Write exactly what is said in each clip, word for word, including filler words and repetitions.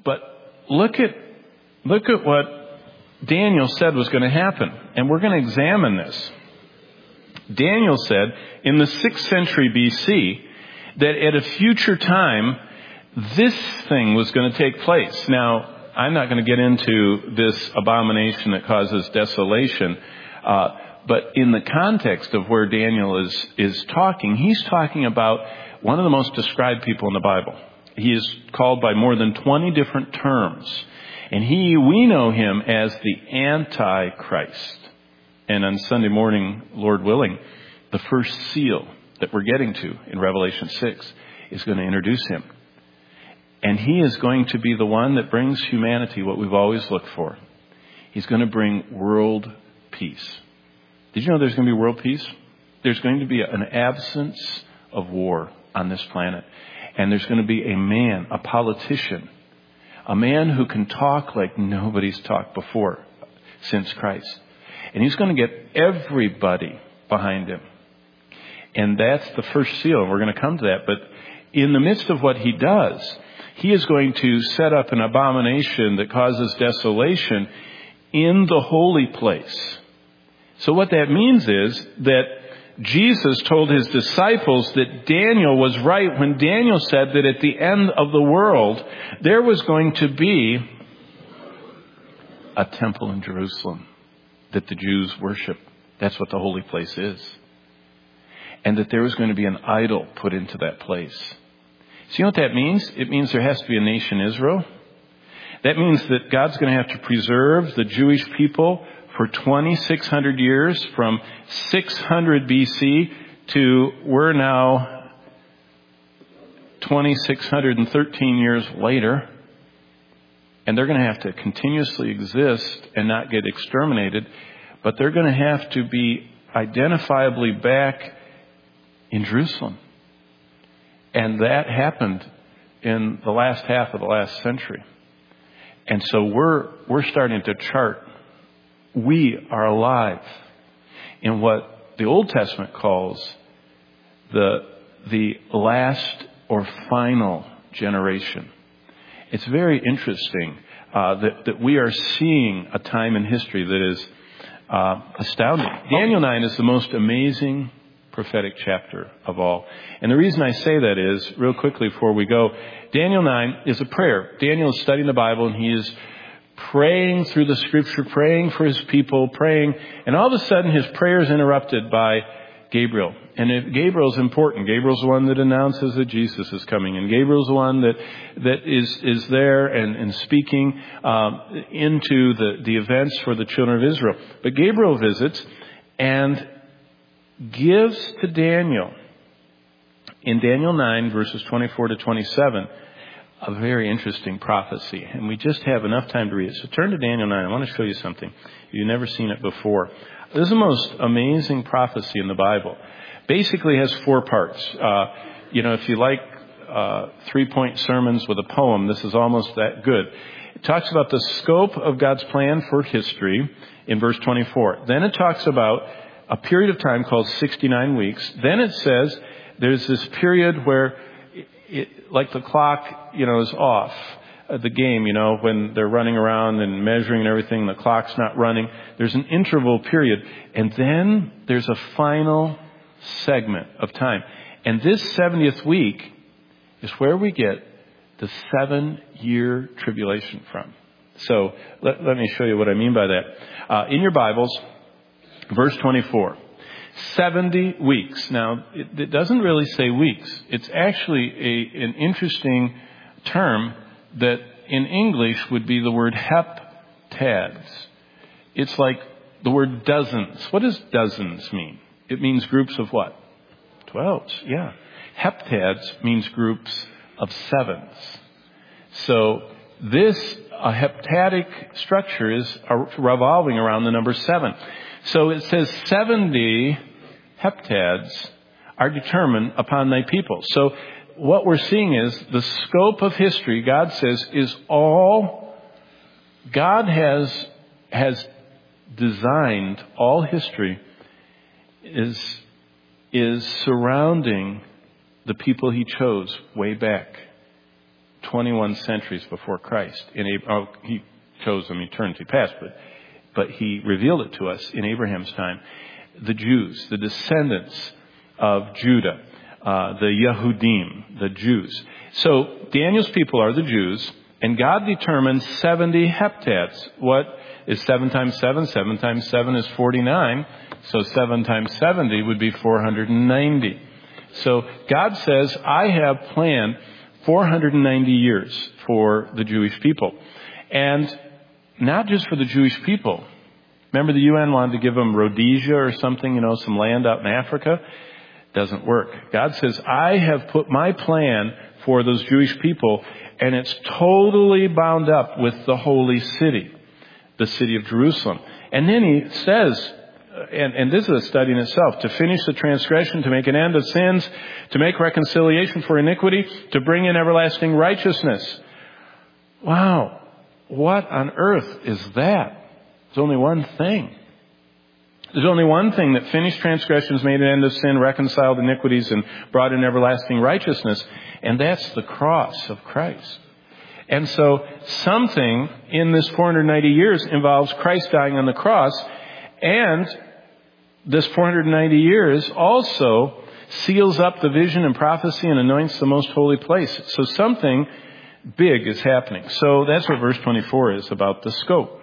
But look at, look at what Daniel said was going to happen. And we're going to examine this. Daniel said in the sixth century B C that at a future time, this thing was going to take place. Now, I'm not going to get into this abomination that causes desolation, uh, but in the context of where Daniel is, is talking, he's talking about one of the most described people in the Bible. He is called by more than twenty different terms. And he, we know him as the Antichrist. And on Sunday morning, Lord willing, the first seal that we're getting to in Revelation six is going to introduce him. And he is going to be the one that brings humanity what we've always looked for. He's going to bring world peace. Did you know there's going to be world peace? There's going to be an absence of war on this planet. And there's going to be a man, a politician, a man who can talk like nobody's talked before since Christ. And he's going to get everybody behind him. And that's the first seal. And we're going to come to that. But in the midst of what he does, he is going to set up an abomination that causes desolation in the holy place. So what that means is that Jesus told his disciples that Daniel was right when Daniel said that at the end of the world, there was going to be a temple in Jerusalem that the Jews worship. That's what the holy place is. And that there was going to be an idol put into that place. So you know what that means? It means there has to be a nation Israel. That means that God's going to have to preserve the Jewish people for twenty-six hundred years, from six hundred B C to we're now twenty-six hundred thirteen years later. And they're going to have to continuously exist and not get exterminated. But they're going to have to be identifiably back in Jerusalem. And that happened in the last half of the last century. And so we're we're starting to chart. We are alive in what the Old Testament calls the the last or final generation. It's very interesting uh, that, that we are seeing a time in history that is uh, astounding. Daniel nine is the most amazing prophetic chapter of all. And the reason I say that is, real quickly before we go, Daniel nine is a prayer. Daniel is studying the Bible and he is praying through the scripture, praying for his people, praying. And all of a sudden his prayer is interrupted by Gabriel. And if Gabriel's important. Gabriel's the one that announces that Jesus is coming. And Gabriel's the one that, that is, is there and, and speaking um, into the, the events for the children of Israel. But Gabriel visits and gives to Daniel, in Daniel nine, verses twenty-four to twenty-seven, a very interesting prophecy. And we just have enough time to read it. So turn to Daniel nine. I want to show you something. You've never seen it before. This is the most amazing prophecy in the Bible. Basically has four parts. Uh, you know, if you like uh, three-point sermons with a poem, this is almost that good. It talks about the scope of God's plan for history in verse twenty-four. Then it talks about a period of time called sixty-nine weeks. Then it says there's this period where, it, it, like the clock, you know, is off. Uh, the game, you know, when they're running around and measuring and everything, the clock's not running. There's an interval period. And then there's a final segment of time. And this seventieth week is where we get the seven-year tribulation from. So let, let me show you what I mean by that. Uh, in your Bibles, verse twenty-four, seventy weeks. Now, it, it doesn't really say weeks. It's actually a, an interesting term that in English would be the word heptads. It's like the word dozens. What does dozens mean? It means groups of what? Twelves, yeah. Heptads means groups of sevens. So this, a heptadic structure is revolving around the number seven. So it says seventy heptads are determined upon thy people. So what we're seeing is the scope of history, God says, is all, God has, has designed all history is, is surrounding the people he chose way back twenty-one centuries before Christ. In Ab- oh, he chose them eternity past, but but he revealed it to us in Abraham's time. The Jews, the descendants of Judah, uh, the Yehudim, the Jews. So Daniel's people are the Jews, and God determined seventy heptads. What is seven times seven? Seven times seven is forty-nine. So seven times seventy would be four hundred ninety. So God says, I have planned four hundred ninety years for the Jewish people. And not just for the Jewish people. Remember the U N wanted to give them Rhodesia or something, you know, some land out in Africa? Doesn't work. God says, I have put my plan for those Jewish people, and it's totally bound up with the holy city, the city of Jerusalem. And then he says, and, and this is a study in itself, to finish the transgression, to make an end of sins, to make reconciliation for iniquity, to bring in everlasting righteousness. Wow. What on earth is that? There's only one thing. There's only one thing that finished transgressions, made an end of sin, reconciled iniquities, and brought in everlasting righteousness. And that's the cross of Christ. And so something in this four hundred ninety years involves Christ dying on the cross. And this four hundred ninety years also seals up the vision and prophecy and anoints the most holy place. So something big is happening. So that's what verse twenty-four is about, the scope.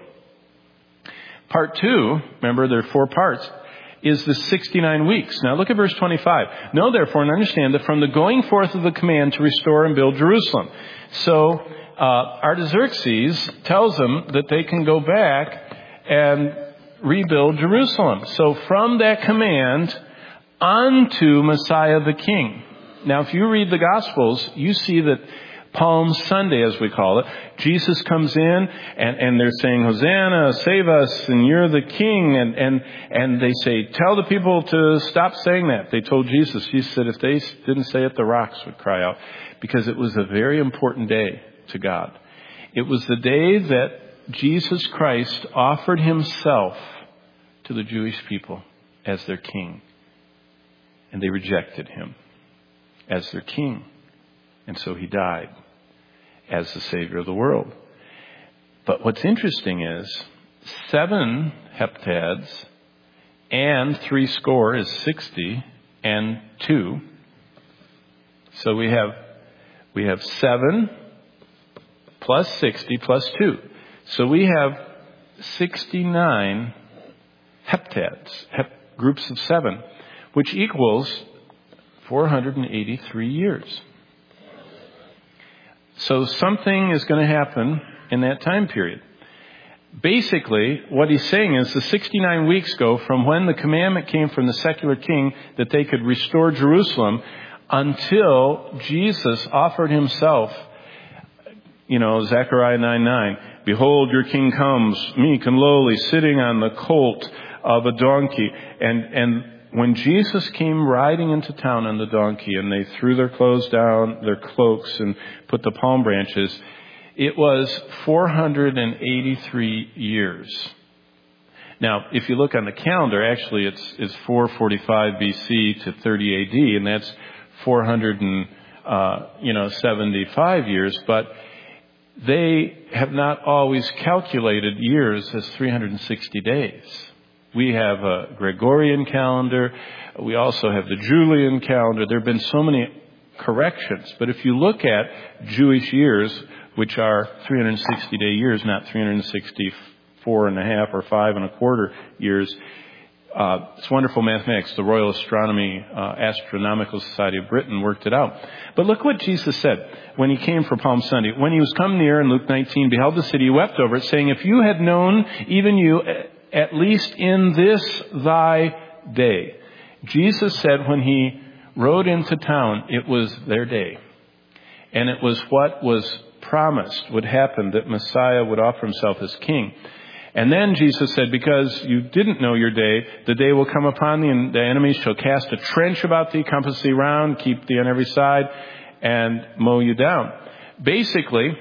Part two, remember there are four parts, is the sixty-nine weeks. Now look at verse twenty-five. Know therefore and understand that from the going forth of the command to restore and build Jerusalem. So uh, Artaxerxes tells them that they can go back and rebuild Jerusalem. So from that command unto Messiah the King. Now if you read the Gospels, you see that Palm Sunday, as we call it, Jesus comes in and, and they're saying, Hosanna, save us, and you're the King. And, and, and they say, tell the people to stop saying that. They told Jesus. Jesus said if they didn't say it, the rocks would cry out. Because it was a very important day to God. It was the day that Jesus Christ offered himself to the Jewish people as their King. And they rejected him as their King. And so he died as the Savior of the world. But what's interesting is seven heptads and three score is sixty and two. So we have we have seven plus sixty plus two. So we have sixty-nine heptads, hep, groups of seven, which equals four hundred eighty-three years. So something is going to happen in that time period. Basically, what he's saying is the sixty-nine weeks go from when the commandment came from the secular king that they could restore Jerusalem until Jesus offered himself. You know, Zechariah nine nine, behold, your king comes, meek and lowly, sitting on the colt of a donkey. And, and when Jesus came riding into town on the donkey and they threw their clothes down, their cloaks, and put the palm branches, it was four hundred eighty-three years. Now, if you look on the calendar, actually it's, it's four forty-five B C to thirty A D, and that's four hundred seventy-five years, but they have not always calculated years as three hundred sixty days. We have a Gregorian calendar. We also have the Julian calendar. There have been so many corrections. But if you look at Jewish years, which are three hundred sixty day years, not three hundred sixty-four and a half or five and a quarter years, uh, it's wonderful mathematics. The Royal Astronomy uh, Astronomical Society of Britain worked it out. But look what Jesus said when he came for Palm Sunday. When he was come near in Luke nineteen, beheld the city, he wept over it, saying, if you had known, even you, at least in this thy day. Jesus said when he rode into town, it was their day. And it was what was promised would happen, that Messiah would offer himself as king. And then Jesus said, because you didn't know your day, the day will come upon thee, and the enemies shall cast a trench about thee, compass thee round, keep thee on every side, and mow you down. Basically,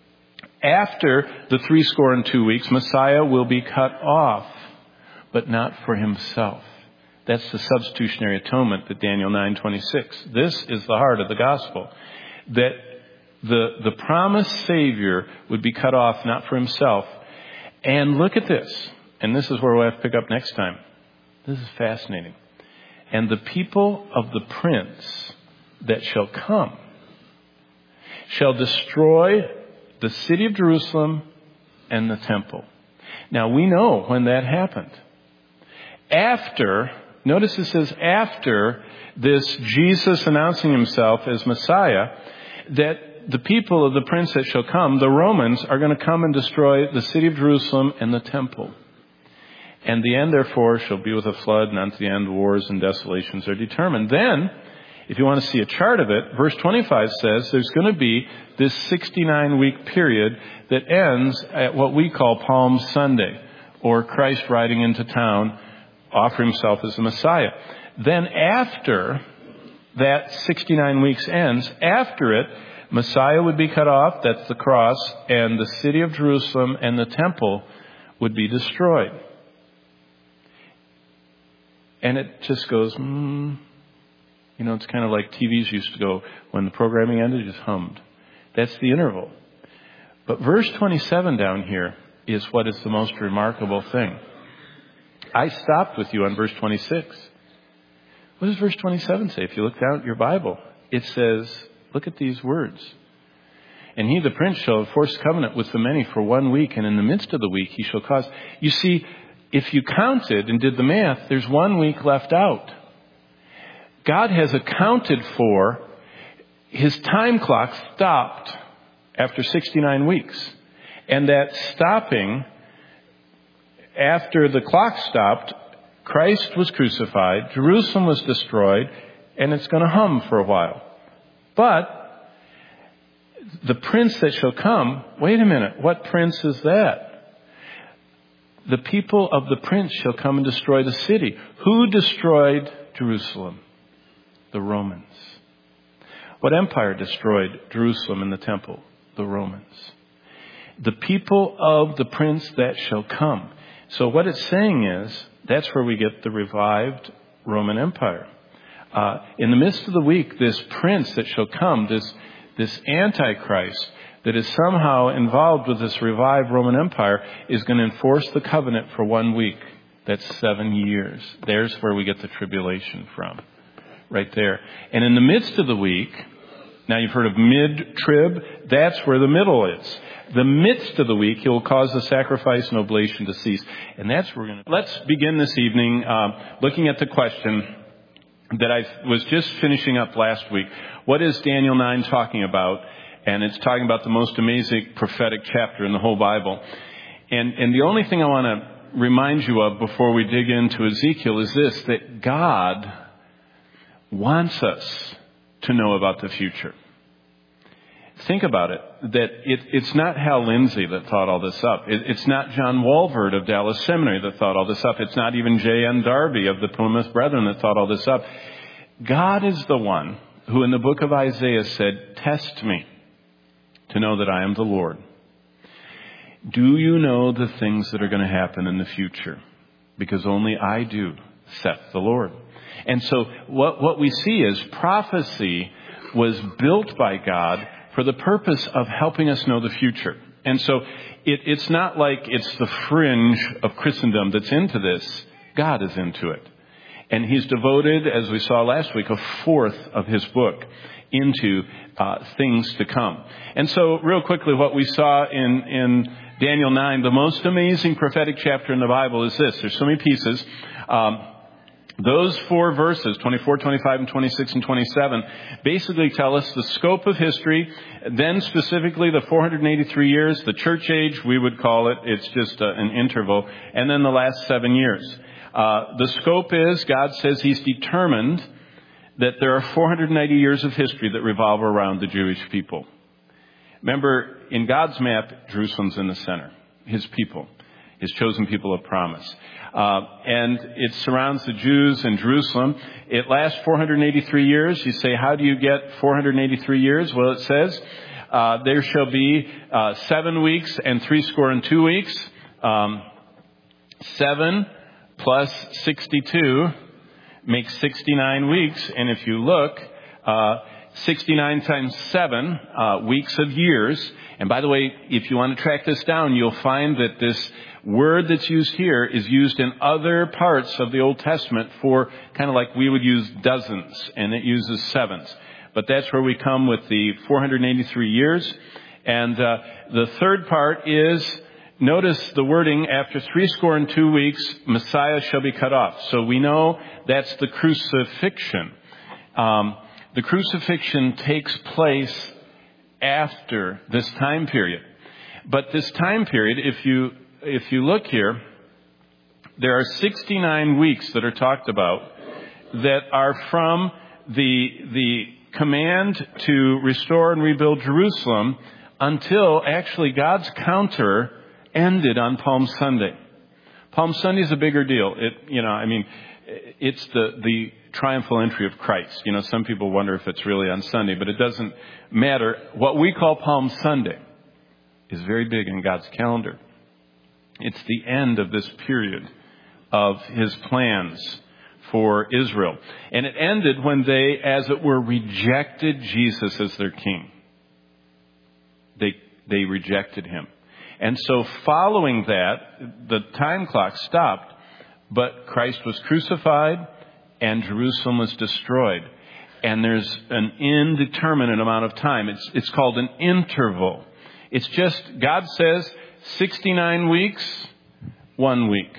after the three score and two weeks, Messiah will be cut off, but not for himself. That's the substitutionary atonement that Daniel nine twenty-six. This is the heart of the gospel. That The, the promised Savior would be cut off, not for himself. And look at this. And this is where we'll have to pick up next time. This is fascinating. And the people of the prince that shall come shall destroy the city of Jerusalem and the temple. Now we know when that happened. After, notice it says after this Jesus announcing himself as Messiah, that the people of the prince that shall come, the Romans, are going to come and destroy the city of Jerusalem and the temple. And the end, therefore, shall be with a flood, and unto the end wars and desolations are determined. Then, if you want to see a chart of it, verse twenty-five says there's going to be this sixty-nine week period that ends at what we call Palm Sunday, or Christ riding into town, offering himself as the Messiah. Then after that sixty-nine weeks ends, after it, Messiah would be cut off, that's the cross, and the city of Jerusalem and the temple would be destroyed. And it just goes, mm, you know, it's kind of like T Vs used to go, when the programming ended, it just hummed. That's the interval. But verse twenty-seven down here is what is the most remarkable thing. I stopped with you on verse twenty-six. What does verse twenty-seven say? If you look down at your Bible, it says, look at these words. And he, the prince, shall enforce covenant with the many for one week, and in the midst of the week he shall cause. You see, if you counted and did the math, there's one week left out. God has accounted for, his time clock stopped after sixty-nine weeks. And that stopping, after the clock stopped, Christ was crucified, Jerusalem was destroyed, and it's going to hum for a while. But the prince that shall come, wait a minute, what prince is that? The people of the prince shall come and destroy the city. Who destroyed Jerusalem? The Romans. What empire destroyed Jerusalem and the temple? The Romans. The people of the prince that shall come. So what it's saying is, that's where we get the revived Roman Empire. Uh, in the midst of the week, this prince that shall come, this, this Antichrist that is somehow involved with this revived Roman Empire, is going to enforce the covenant for one week. That's seven years. There's where we get the tribulation from. Right there. And in the midst of the week, now you've heard of mid-trib, that's where the middle is. The midst of the week, he will cause the sacrifice and oblation to cease. And that's where we're going to... Let's begin this evening uh, looking at the question that I was just finishing up last week. What is Daniel nine talking about? And it's talking about the most amazing prophetic chapter in the whole Bible. And, and the only thing I want to remind you of before we dig into Ezekiel is this, that God wants us to know about the future. Think about it, that it, it's not Hal Lindsey that thought all this up. It, it's not John Walvoord of Dallas Seminary that thought all this up. It's not even J N Darby of the Plymouth Brethren that thought all this up. God is the one who in the book of Isaiah said, test me to know that I am the Lord. Do you know the things that are going to happen in the future? Because only I do, saith the Lord. And so what, what we see is prophecy was built by God for the purpose of helping us know the future. And so it, it's not like it's the fringe of Christendom that's into this. God is into it. And he's devoted, as we saw last week, a fourth of his book into uh, things to come. And so real quickly, what we saw in, in Daniel nine, the most amazing prophetic chapter in the Bible is this. There's so many pieces. Um, Those four verses, twenty-four, twenty-five, and twenty-six, and twenty-seven, basically tell us the scope of history, then specifically the four hundred eighty-three years, the church age, we would call it. It's just a, an interval. And then the last seven years. Uh, the scope is, God says he's determined that there are four hundred ninety years of history that revolve around the Jewish people. Remember, in God's map, Jerusalem's in the center. His people. His chosen people of promise. Uh, and it surrounds the Jews in Jerusalem. It lasts four hundred eighty-three years. You say, how do you get four hundred eighty-three years? Well, it says, uh, there shall be uh, seven weeks and three score and two weeks. Um, seven plus sixty-two makes sixty-nine weeks. And if you look, uh, sixty-nine times seven uh, weeks of years. And by the way, if you want to track this down, you'll find that this word that's used here is used in other parts of the Old Testament for kind of like we would use dozens, and it uses sevens. But that's where we come with the four hundred eighty-three years. And uh, the third part is, notice the wording, after three score and two weeks, Messiah shall be cut off. So we know that's the crucifixion. Um, the crucifixion takes place after this time period. But this time period, if you if you look here, there are sixty-nine weeks that are talked about that are from the the command to restore and rebuild Jerusalem until actually God's counter ended on Palm Sunday. Palm Sunday is a bigger deal. It, you know, I mean, it's the, the triumphal entry of Christ. You know, some people wonder if it's really on Sunday, but it doesn't matter. What we call Palm Sunday is very big in God's calendar. It's the end of this period of His plans for Israel. And it ended when they, as it were, rejected Jesus as their king. They, they rejected Him. And so following that, the time clock stopped, but Christ was crucified and Jerusalem was destroyed. And there's an indeterminate amount of time. It's, it's called an interval. It's just, God says, sixty-nine weeks, one week.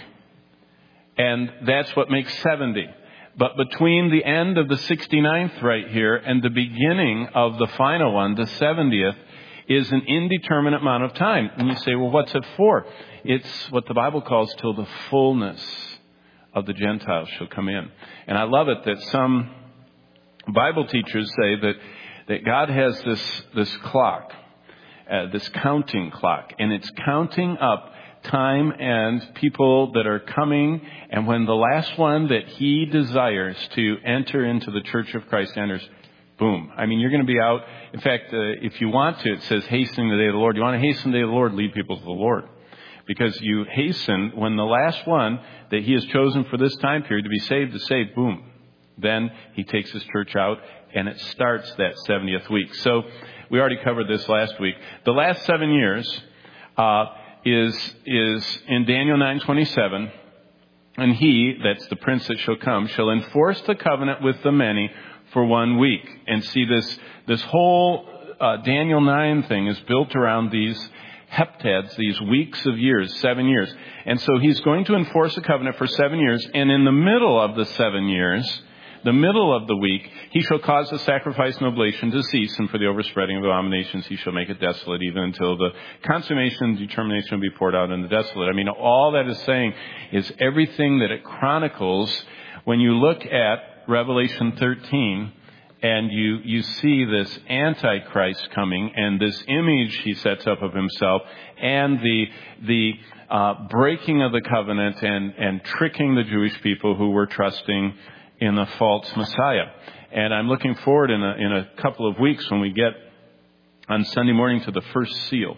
And that's what makes seventy. But between the end of the sixty-ninth right here and the beginning of the final one, the seventieth, is an indeterminate amount of time. And you say, well, what's it for? It's what the Bible calls till the fullness of the Gentiles shall come in. And I love it that some Bible teachers say that, that God has this, this clock, uh, this counting clock, and it's counting up time and people that are coming. And when the last one that He desires to enter into the Church of Christ enters, boom. I mean, you're going to be out. In fact, uh, if you want to, it says hastening the day of the Lord. You want to hasten the day of the Lord, lead people to the Lord. Because you hasten when the last one that He has chosen for this time period to be saved is saved, boom. Then He takes His church out and it starts that seventieth week. So we already covered this last week. The last seven years uh, is, is in Daniel nine twenty-seven. And He, that's the Prince that shall come, shall enforce the covenant with the many for one week. And see, this this whole uh, Daniel nine thing is built around these heptads, these weeks of years, seven years. And so He's going to enforce a covenant for seven years. And in the middle of the seven years, the middle of the week, He shall cause the sacrifice and oblation to cease, and for the overspreading of abominations He shall make it desolate, even until the consummation and determination will be poured out on the desolate. I mean, all that is saying is everything that it chronicles. When you look at Revelation thirteen, and you, you see this Antichrist coming, and this image He sets up of Himself, and the the uh, breaking of the covenant, and, and tricking the Jewish people who were trusting in the false Messiah. And I'm looking forward in a, in a couple of weeks when we get on Sunday morning to the first seal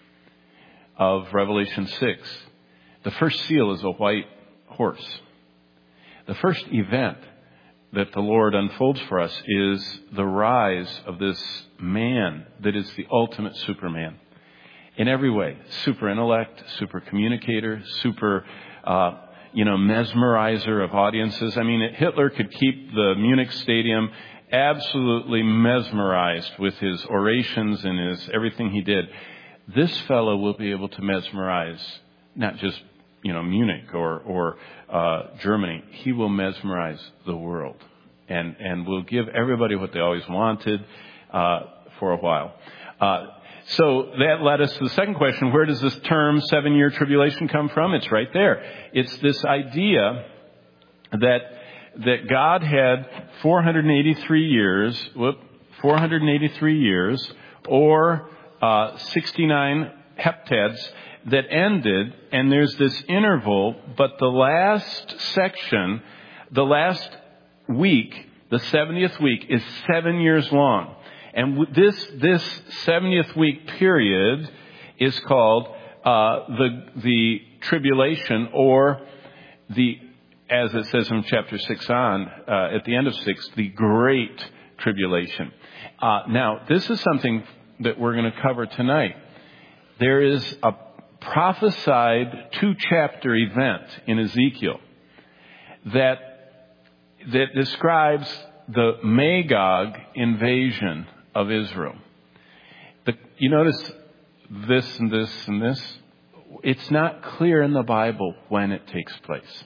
of Revelation six. The first seal is a white horse. The first event that the Lord unfolds for us is the rise of this man that is the ultimate Superman. In every way, super intellect, super communicator, super, uh, you know, mesmerizer of audiences. I mean, Hitler could keep the Munich Stadium absolutely mesmerized with his orations and his everything he did. This fellow will be able to mesmerize not just, you know, Munich or, or uh, Germany. He will mesmerize the world and, and will give everybody what they always wanted uh, for a while. Uh, so that led us to the second question. Where does this term seven-year tribulation come from? It's right there. It's this idea that that God had four hundred eighty-three years, whoop, four hundred eighty-three years, or uh, sixty-nine heptads that ended, and there's this interval, but the last section, the last week, the seventieth week, is seven years long. And this this seventieth week period is called uh, the the tribulation, or the, as it says in chapter six on, uh, at the end of six, the great tribulation. Uh, now, this is something that we're going to cover tonight. There is a prophesied two-chapter event in Ezekiel that that describes the Magog invasion of Israel. The, you notice this and this and this. It's not clear in the Bible when it takes place.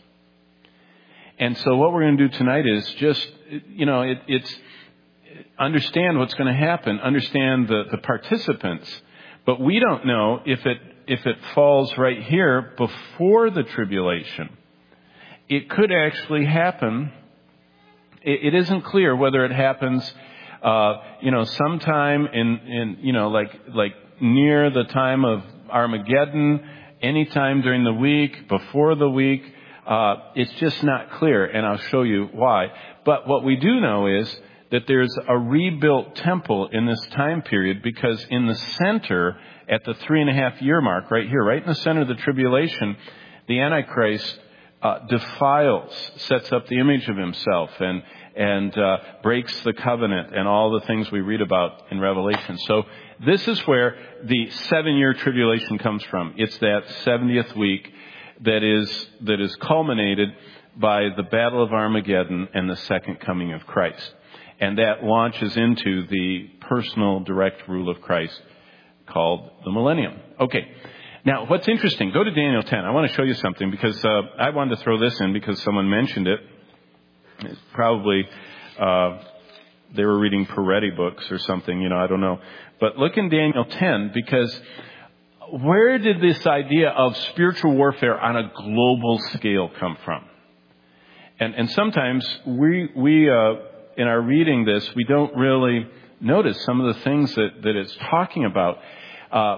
And so what we're going to do tonight is just, you know, it, it's understand what's going to happen, understand the, the participants. But we don't know if it if it falls right here before the tribulation. It could actually happen. It, it isn't clear whether it happens, uh, you know, sometime in, in, you know, like like near the time of Armageddon, anytime during the week, before the week. Uh, it's just not clear, and I'll show you why. But what we do know is that there's a rebuilt temple in this time period, because in the center, at the three and a half year mark, right here, right in the center of the tribulation, the Antichrist uh, defiles, sets up the image of himself, and and uh, breaks the covenant, and all the things we read about in Revelation. So this is where the seven-year tribulation comes from. It's that seventieth week that is that is culminated by the Battle of Armageddon and the second coming of Christ. And that launches into the personal direct rule of Christ called the millennium. Okay. Now, what's interesting, go to Daniel ten. I want to show you something, because uh, I wanted to throw this in because someone mentioned it. It's probably uh, they were reading Peretti books or something, you know, I don't know. But look in Daniel ten, because where did this idea of spiritual warfare on a global scale come from? And, and sometimes we, we uh, in our reading this, we don't really notice some of the things that, that it's talking about. Uh,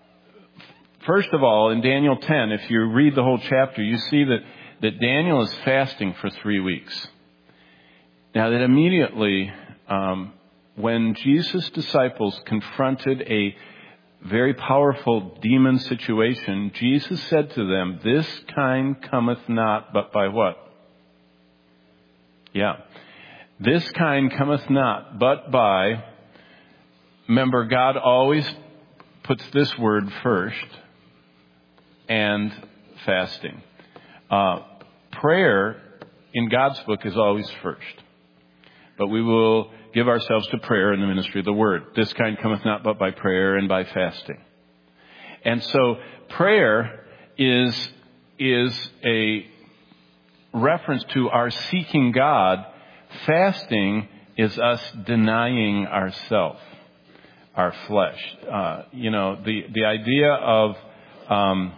first of all, in Daniel ten, if you read the whole chapter, you see that, that Daniel is fasting for three weeks. Now, that immediately, um, when Jesus' disciples confronted a very powerful demon situation, Jesus said to them, "This kind cometh not but by what?" Yeah. This kind cometh not but by, remember, God always puts this word first, and fasting. Uh, prayer in God's book is always first. But we will give ourselves to prayer in the ministry of the word. This kind cometh not but by prayer and by fasting. And so prayer is, is a reference to our seeking God. Fasting is us denying ourselves, our flesh. Uh, you know, the, the idea of um,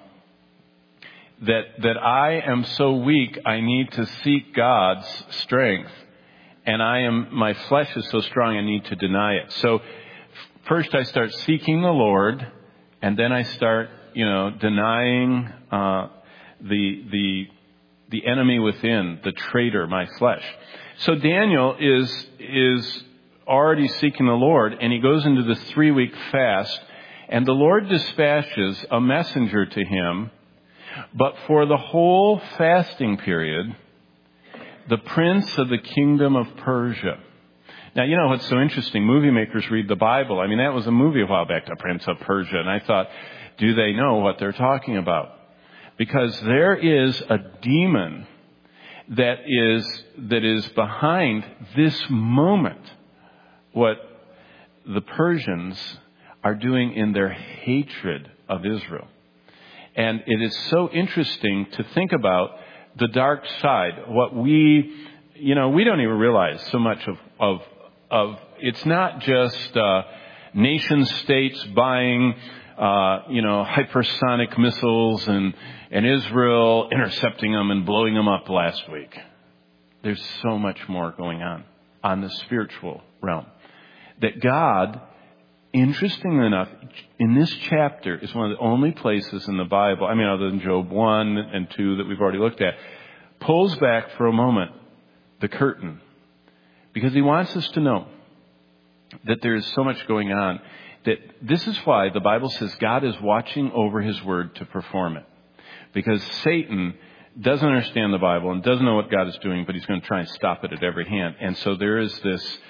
that that I am so weak, I need to seek God's strength. And I am, my flesh is so strong, I need to deny it. So first I start seeking the Lord, and then I start, you know, denying uh, the the the enemy within, the traitor, my flesh. So Daniel is is already seeking the Lord, and he goes into this three week fast, and the Lord dispatches a messenger to him. But for the whole fasting period, the prince of the kingdom of Persia. Now, you know what's so interesting? Movie makers read the Bible. I mean, that was a movie a while back, The Prince of Persia. And I thought, do they know what they're talking about? Because there is a demon that is, that is behind this moment, what the Persians are doing in their hatred of Israel. And it is so interesting to think about the dark side, what we, you know, we don't even realize so much of, of, of it's not just, uh, nation states buying, uh, you know, hypersonic missiles and, and Israel intercepting them and blowing them up last week. There's so much more going on, on the spiritual realm. That God, interestingly enough, in this chapter is one of the only places in the Bible, I mean, other than Job one and two that we've already looked at, pulls back for a moment the curtain, because he wants us to know that there is so much going on, that this is why the Bible says God is watching over his word to perform it. Because Satan doesn't understand the Bible and doesn't know what God is doing, but he's going to try and stop it at every hand. And so there is this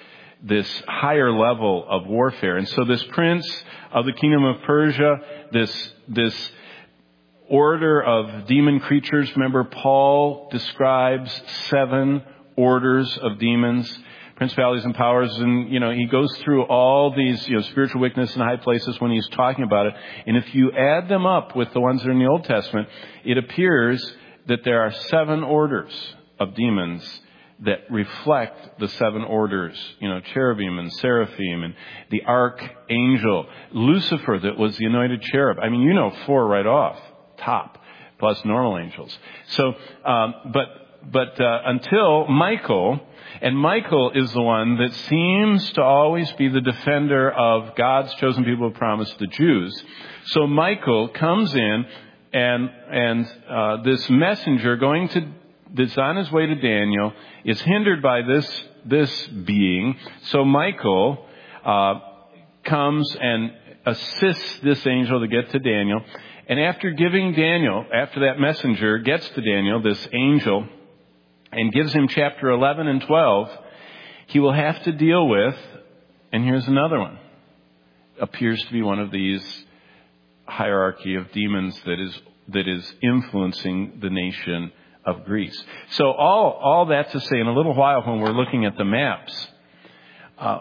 this higher level of warfare. And so this prince of the kingdom of Persia, this, this order of demon creatures, remember Paul describes seven orders of demons, principalities and powers, and, you know, he goes through all these, you know, spiritual wickedness in high places when he's talking about it. And if you add them up with the ones that are in the Old Testament, it appears that there are seven orders of demons that reflect the seven orders, you know, cherubim and seraphim and the archangel, Lucifer that was the anointed cherub. I mean, you know, four right off, top, plus normal angels. So, um, but, but, uh, until Michael, and Michael is the one that seems to always be the defender of God's chosen people of promise, the Jews. So Michael comes in and, and, uh, this messenger going to that's on his way to Daniel is hindered by this this being. So Michael uh, comes and assists this angel to get to Daniel. And after giving Daniel, after that messenger gets to Daniel, this angel, and gives him chapter eleven and twelve, he will have to deal with, and here's another one, appears to be one of these hierarchy of demons that is that is influencing the nation of Greece. So all, all that to say, in a little while when we're looking at the maps, uh,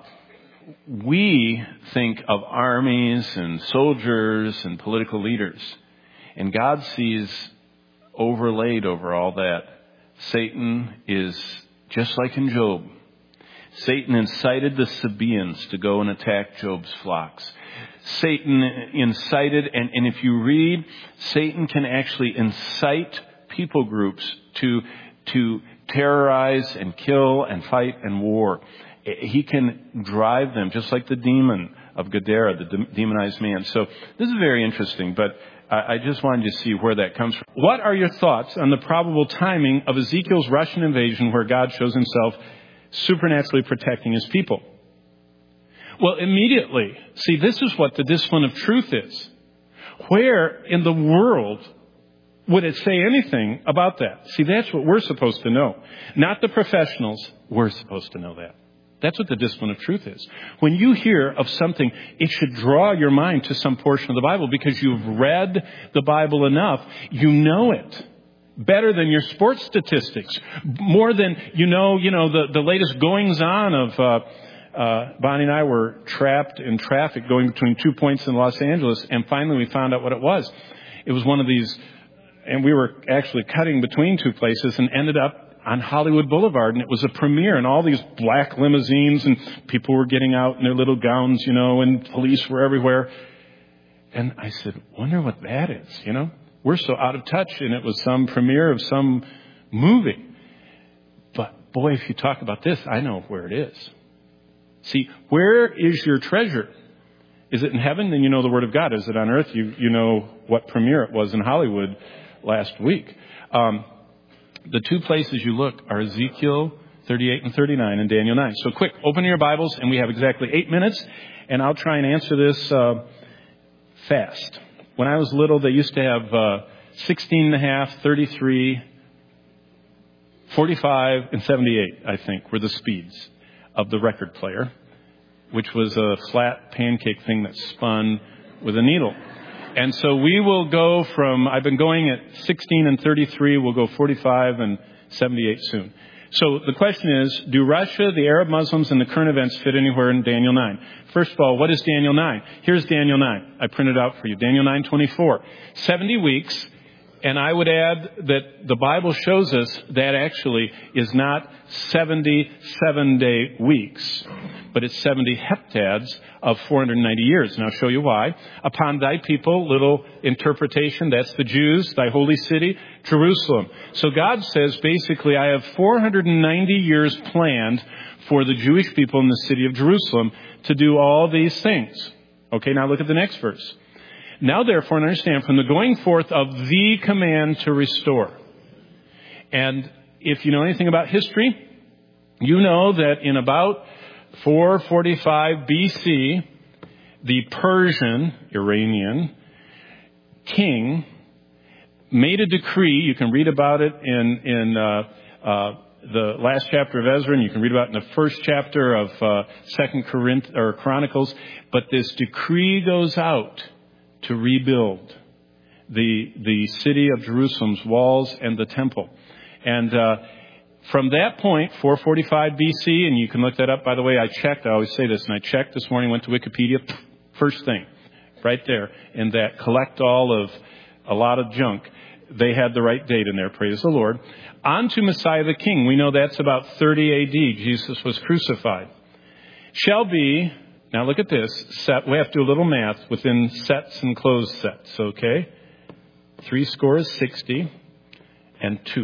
we think of armies and soldiers and political leaders. And God sees overlaid over all that. Satan is just like in Job. Satan incited the Sabaeans to go and attack Job's flocks. Satan incited, and, and if you read, Satan can actually incite people groups to to terrorize and kill and fight and war. He can drive them, just like the demon of Gadara, the de- demonized man. So this is very interesting, but I, I just wanted to see where that comes from. What are your thoughts on the probable timing of Ezekiel's Russian invasion, where God shows himself supernaturally protecting his people? Well, immediately, see, this is what the discipline of truth is. Where in the world would it say anything about that? See, that's what we're supposed to know. Not the professionals. We're supposed to know that. That's what the discipline of truth is. When you hear of something, it should draw your mind to some portion of the Bible because you've read the Bible enough. You know it better than your sports statistics. More than, you know, you know, the, the latest goings on of, uh, uh, Bonnie and I were trapped in traffic going between two points in Los Angeles. And finally we found out what it was. It was one of these, and we were actually cutting between two places and ended up on Hollywood Boulevard, and it was a premiere, and all these black limousines, and people were getting out in their little gowns, you know, and police were everywhere. And I said, wonder what that is, you know? We're so out of touch, and it was some premiere of some movie. But boy, if you talk about this, I know where it is. See, where is your treasure? Is it in heaven? Then you know the Word of God. Is it on earth? You you know what premiere it was in Hollywood last week. Um, the two places you look are Ezekiel thirty-eight and thirty-nine and Daniel nine. So quick, open your Bibles, and we have exactly eight minutes, and I'll try and answer this uh, fast. When I was little, they used to have uh, sixteen and a half, thirty-three, forty-five, and seventy-eight, I think, were the speeds of the record player, which was a flat pancake thing that spun with a needle. And so we will go from, I've been going at sixteen and thirty-three, we'll go forty-five and seventy-eight soon. So the question is, do Russia, the Arab Muslims, and the current events fit anywhere in Daniel nine? First of all, what is Daniel nine? Here's Daniel nine. I printed out for you. Daniel nine twenty-four. seventy weeks. And I would add that the Bible shows us that actually is not seventy seven-day weeks, but it's seventy heptads of four hundred ninety years. And I'll show you why. Upon thy people, little interpretation, that's the Jews, thy holy city, Jerusalem. So God says, basically, I have four hundred ninety years planned for the Jewish people in the city of Jerusalem to do all these things. Okay, now look at the next verse. Now, therefore, and understand, from the going forth of the command to restore. And if you know anything about history, you know that in about four forty-five B C, the Persian, Iranian king made a decree. You can read about it in, in uh, uh, the last chapter of Ezra, and you can read about it in the first chapter of uh, Second Corinthians or Chronicles. But this decree goes out to rebuild the the city of Jerusalem's walls and the temple. And uh, from that point, four forty-five B C, and you can look that up. By the way, I checked. I always say this, and I checked this morning. Went to Wikipedia. First thing, right there in that collect all of a lot of junk. They had the right date in there, praise the Lord. On to Messiah the King. We know that's about thirty A D. Jesus was crucified. Shall be, now look at this, set, we have to do a little math within sets and closed sets, okay? Three score is sixty and two.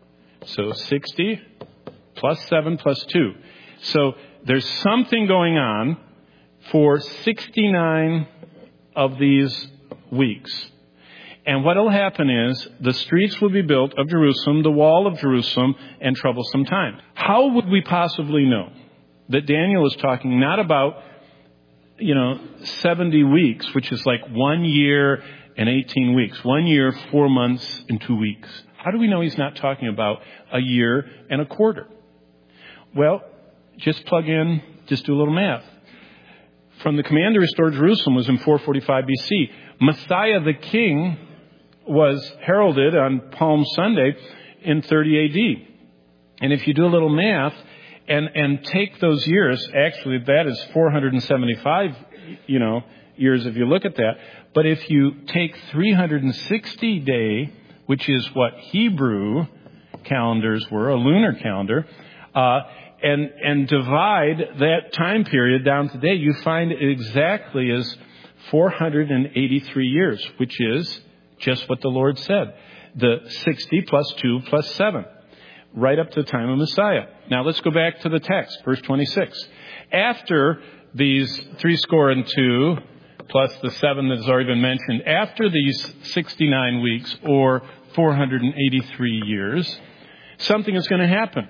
So sixty plus seven plus two. So there's something going on for sixty-nine of these weeks. And what will happen is the streets will be built of Jerusalem, the wall of Jerusalem, and troublesome times. How would we possibly know that Daniel is talking not about, you know, seventy weeks, which is like one year and eighteen weeks, one year, four months, and two weeks? How do we know he's not talking about a year and a quarter? Well, just plug in, just do a little math. From the command to restore Jerusalem was in four forty-five B C. Messiah the King was heralded on Palm Sunday in thirty A D. And if you do a little math and, and take those years, actually that is four hundred seventy-five, you know, years if you look at that. But if you take three hundred sixty day, which is what Hebrew calendars were, a lunar calendar, uh, and, and divide that time period down to date, you find it exactly as four hundred eighty-three years, which is just what the Lord said. The sixty plus two plus seven. Right up to the time of Messiah. Now let's go back to the text, verse twenty-six. After these three score and two, plus the seven that has already been mentioned, after these sixty-nine weeks, or four hundred eighty-three years, something is going to happen.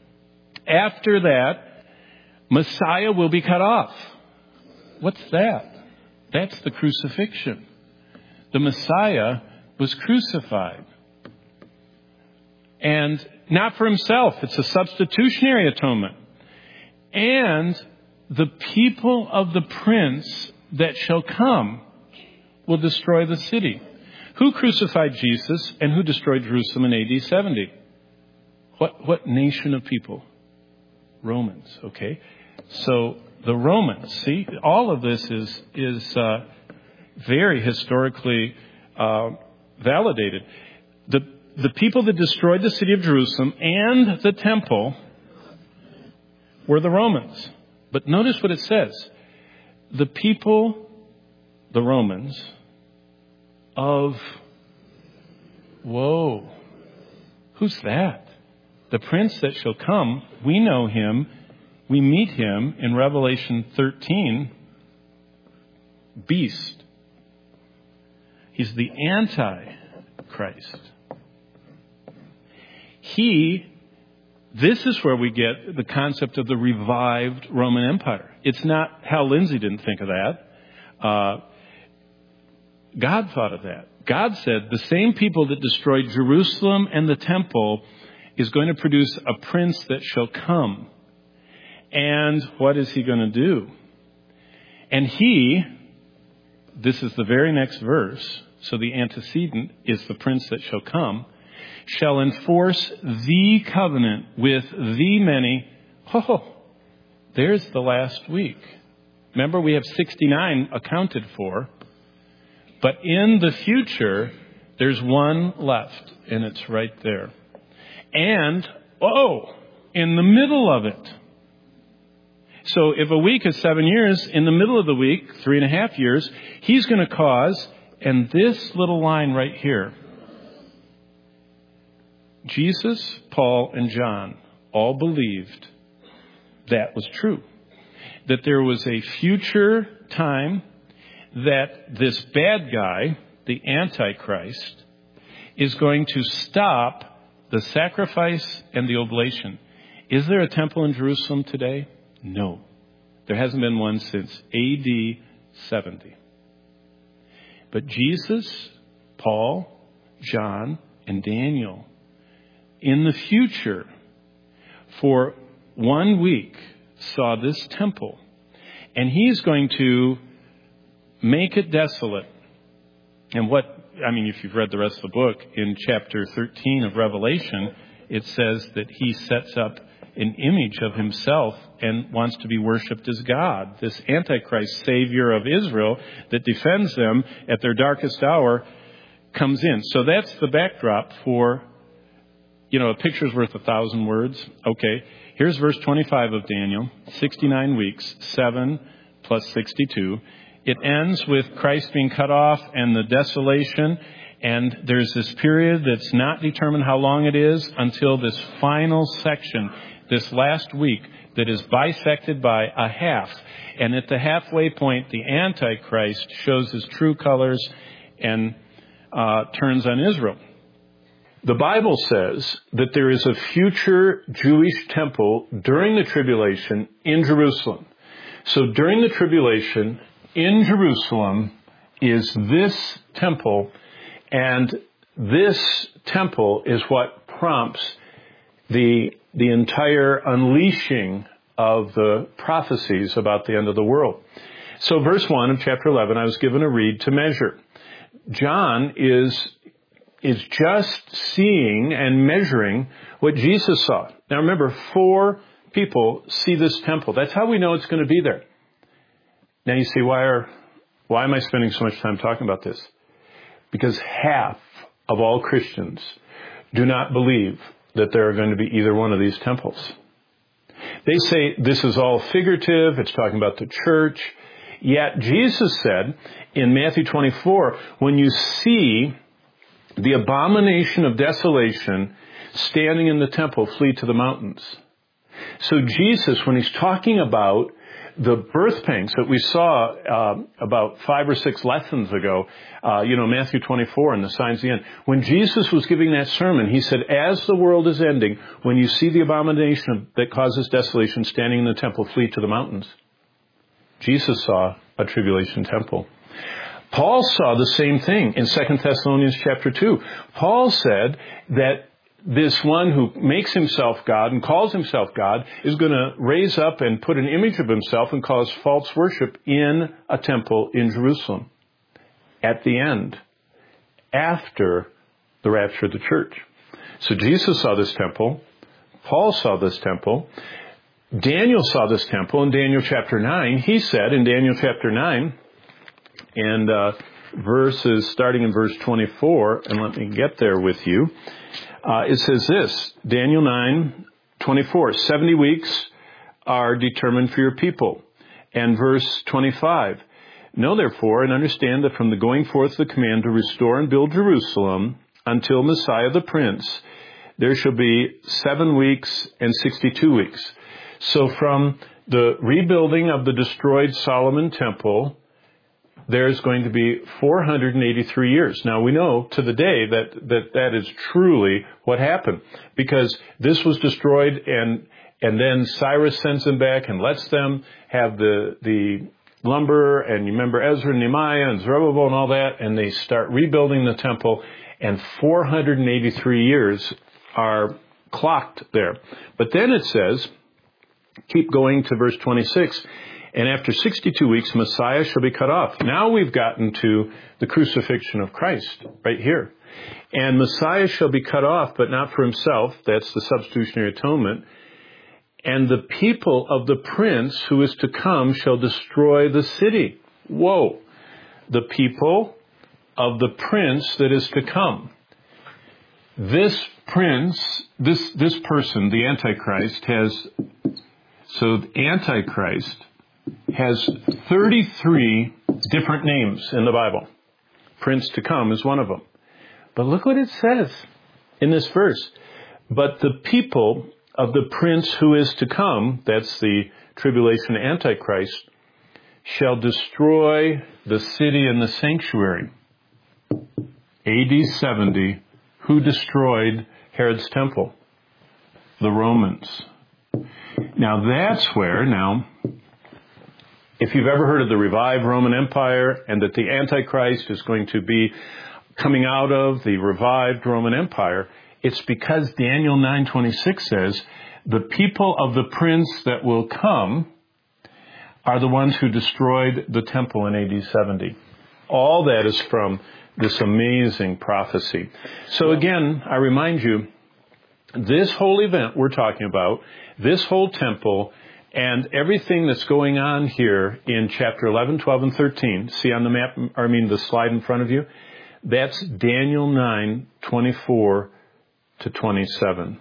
After that, Messiah will be cut off. What's that? That's the crucifixion. The Messiah was crucified. And not for himself. It's a substitutionary atonement. And the people of the prince that shall come will destroy the city. Who crucified Jesus and who destroyed Jerusalem in A D seventy? What, what nation of people? Romans, okay? So the Romans, see, all of this is, is uh, very historically uh, validated. The, the people that destroyed the city of Jerusalem and the temple were the Romans. But notice what it says. The people, the Romans, of, whoa, who's that? The prince that shall come, we know him, we meet him in Revelation thirteen, beast. He's the Antichrist. He, this is where we get the concept of the revived Roman Empire. It's not, Hal Lindsey didn't think of that. Uh, God thought of that. God said the same people that destroyed Jerusalem and the temple is going to produce a prince that shall come. And what is he going to do? And he, this is the very next verse, so the antecedent is the prince that shall come, shall enforce the covenant with the many. Oh, there's the last week. Remember, we have sixty-nine accounted for. But in the future, there's one left, and it's right there. And, oh, in the middle of it. So if a week is seven years, in the middle of the week, three and a half years, he's going to cause, and this little line right here, Jesus, Paul, and John all believed that was true. That there was a future time that this bad guy, the Antichrist, is going to stop the sacrifice and the oblation. Is there a temple in Jerusalem today? No. There hasn't been one since A D seventy. But Jesus, Paul, John, and Daniel, in the future, for one week saw this temple, and he's going to make it desolate. And what, I mean, if you've read the rest of the book, in chapter thirteen of Revelation, it says that he sets up an image of himself and wants to be worshipped as God. This Antichrist Savior of Israel that defends them at their darkest hour comes in. So that's the backdrop for, you know, a picture's worth a thousand words. Okay, here's verse twenty-five of Daniel, sixty-nine weeks, seven plus sixty-two. It ends with Christ being cut off and the desolation, and there's this period that's not determined how long it is until this final section, this last week, that is bisected by a half. And at the halfway point, the Antichrist shows his true colors and uh, turns on Israel. The Bible says that there is a future Jewish temple during the tribulation in Jerusalem. So during the tribulation in Jerusalem is this temple, and this temple is what prompts the the entire unleashing of the prophecies about the end of the world. So verse one of chapter eleven, I was given a reed to measure. John is is just seeing and measuring what Jesus saw. Now remember, four people see this temple. That's how we know it's going to be there. Now you see, why are why am I spending so much time talking about this? Because half of all Christians do not believe that there are going to be either one of these temples. They say this is all figurative, it's talking about the church. Yet Jesus said in Matthew twenty-four, when you see the abomination of desolation standing in the temple, flee to the mountains. So Jesus, when he's talking about the birth pangs that we saw uh, about five or six lessons ago, uh, you know, Matthew twenty-four and the signs of the end. When Jesus was giving that sermon, he said, as the world is ending, when you see the abomination that causes desolation standing in the temple, flee to the mountains. Jesus saw a tribulation temple. Paul saw the same thing in Second Thessalonians chapter two. Paul said that this one who makes himself God and calls himself God is going to raise up and put an image of himself and cause false worship in a temple in Jerusalem at the end, after the rapture of the church. So Jesus saw this temple. Paul saw this temple. Daniel saw this temple in Daniel chapter nine. He said in Daniel chapter nine, and uh, verses starting in verse twenty-four, and let me get there with you. Uh, it says this, Daniel nine twenty-four, seventy weeks are determined for your people. And verse twenty-five, know therefore and understand that from the going forth of the command to restore and build Jerusalem until Messiah the Prince, there shall be seven weeks and sixty-two weeks. So from the rebuilding of the destroyed Solomon temple, there's going to be four hundred eighty-three years. Now, we know to the day that, that that is truly what happened, because this was destroyed, and and then Cyrus sends them back and lets them have the the lumber, and you remember Ezra and Nehemiah and Zerubbabel and all that, and they start rebuilding the temple, and four hundred eighty-three years are clocked there. But then it says, keep going to verse twenty-six, and after sixty-two weeks, Messiah shall be cut off. Now we've gotten to the crucifixion of Christ right here. And Messiah shall be cut off, but not for himself. That's the substitutionary atonement. And the people of the prince who is to come shall destroy the city. Whoa. The people of the prince that is to come. This prince, this, this person, the Antichrist, has, so the Antichrist has thirty-three different names in the Bible. Prince to come is one of them. But look what it says in this verse. But the people of the prince who is to come, that's the tribulation Antichrist, shall destroy the city and the sanctuary. A D seventy, who destroyed Herod's temple? The Romans. Now that's where, now, if you've ever heard of the revived Roman Empire and that the Antichrist is going to be coming out of the revived Roman Empire, it's because Daniel nine twenty-six says The people of the prince that will come are the ones who destroyed the temple in A D seventy. All that is from this amazing prophecy. So again, I remind you, this whole event we're talking about, this whole temple, and everything that's going on here in chapter eleven, twelve, and thirteen, see on the map, or I mean the slide in front of you, that's Daniel nine, twenty-four to twenty-seven.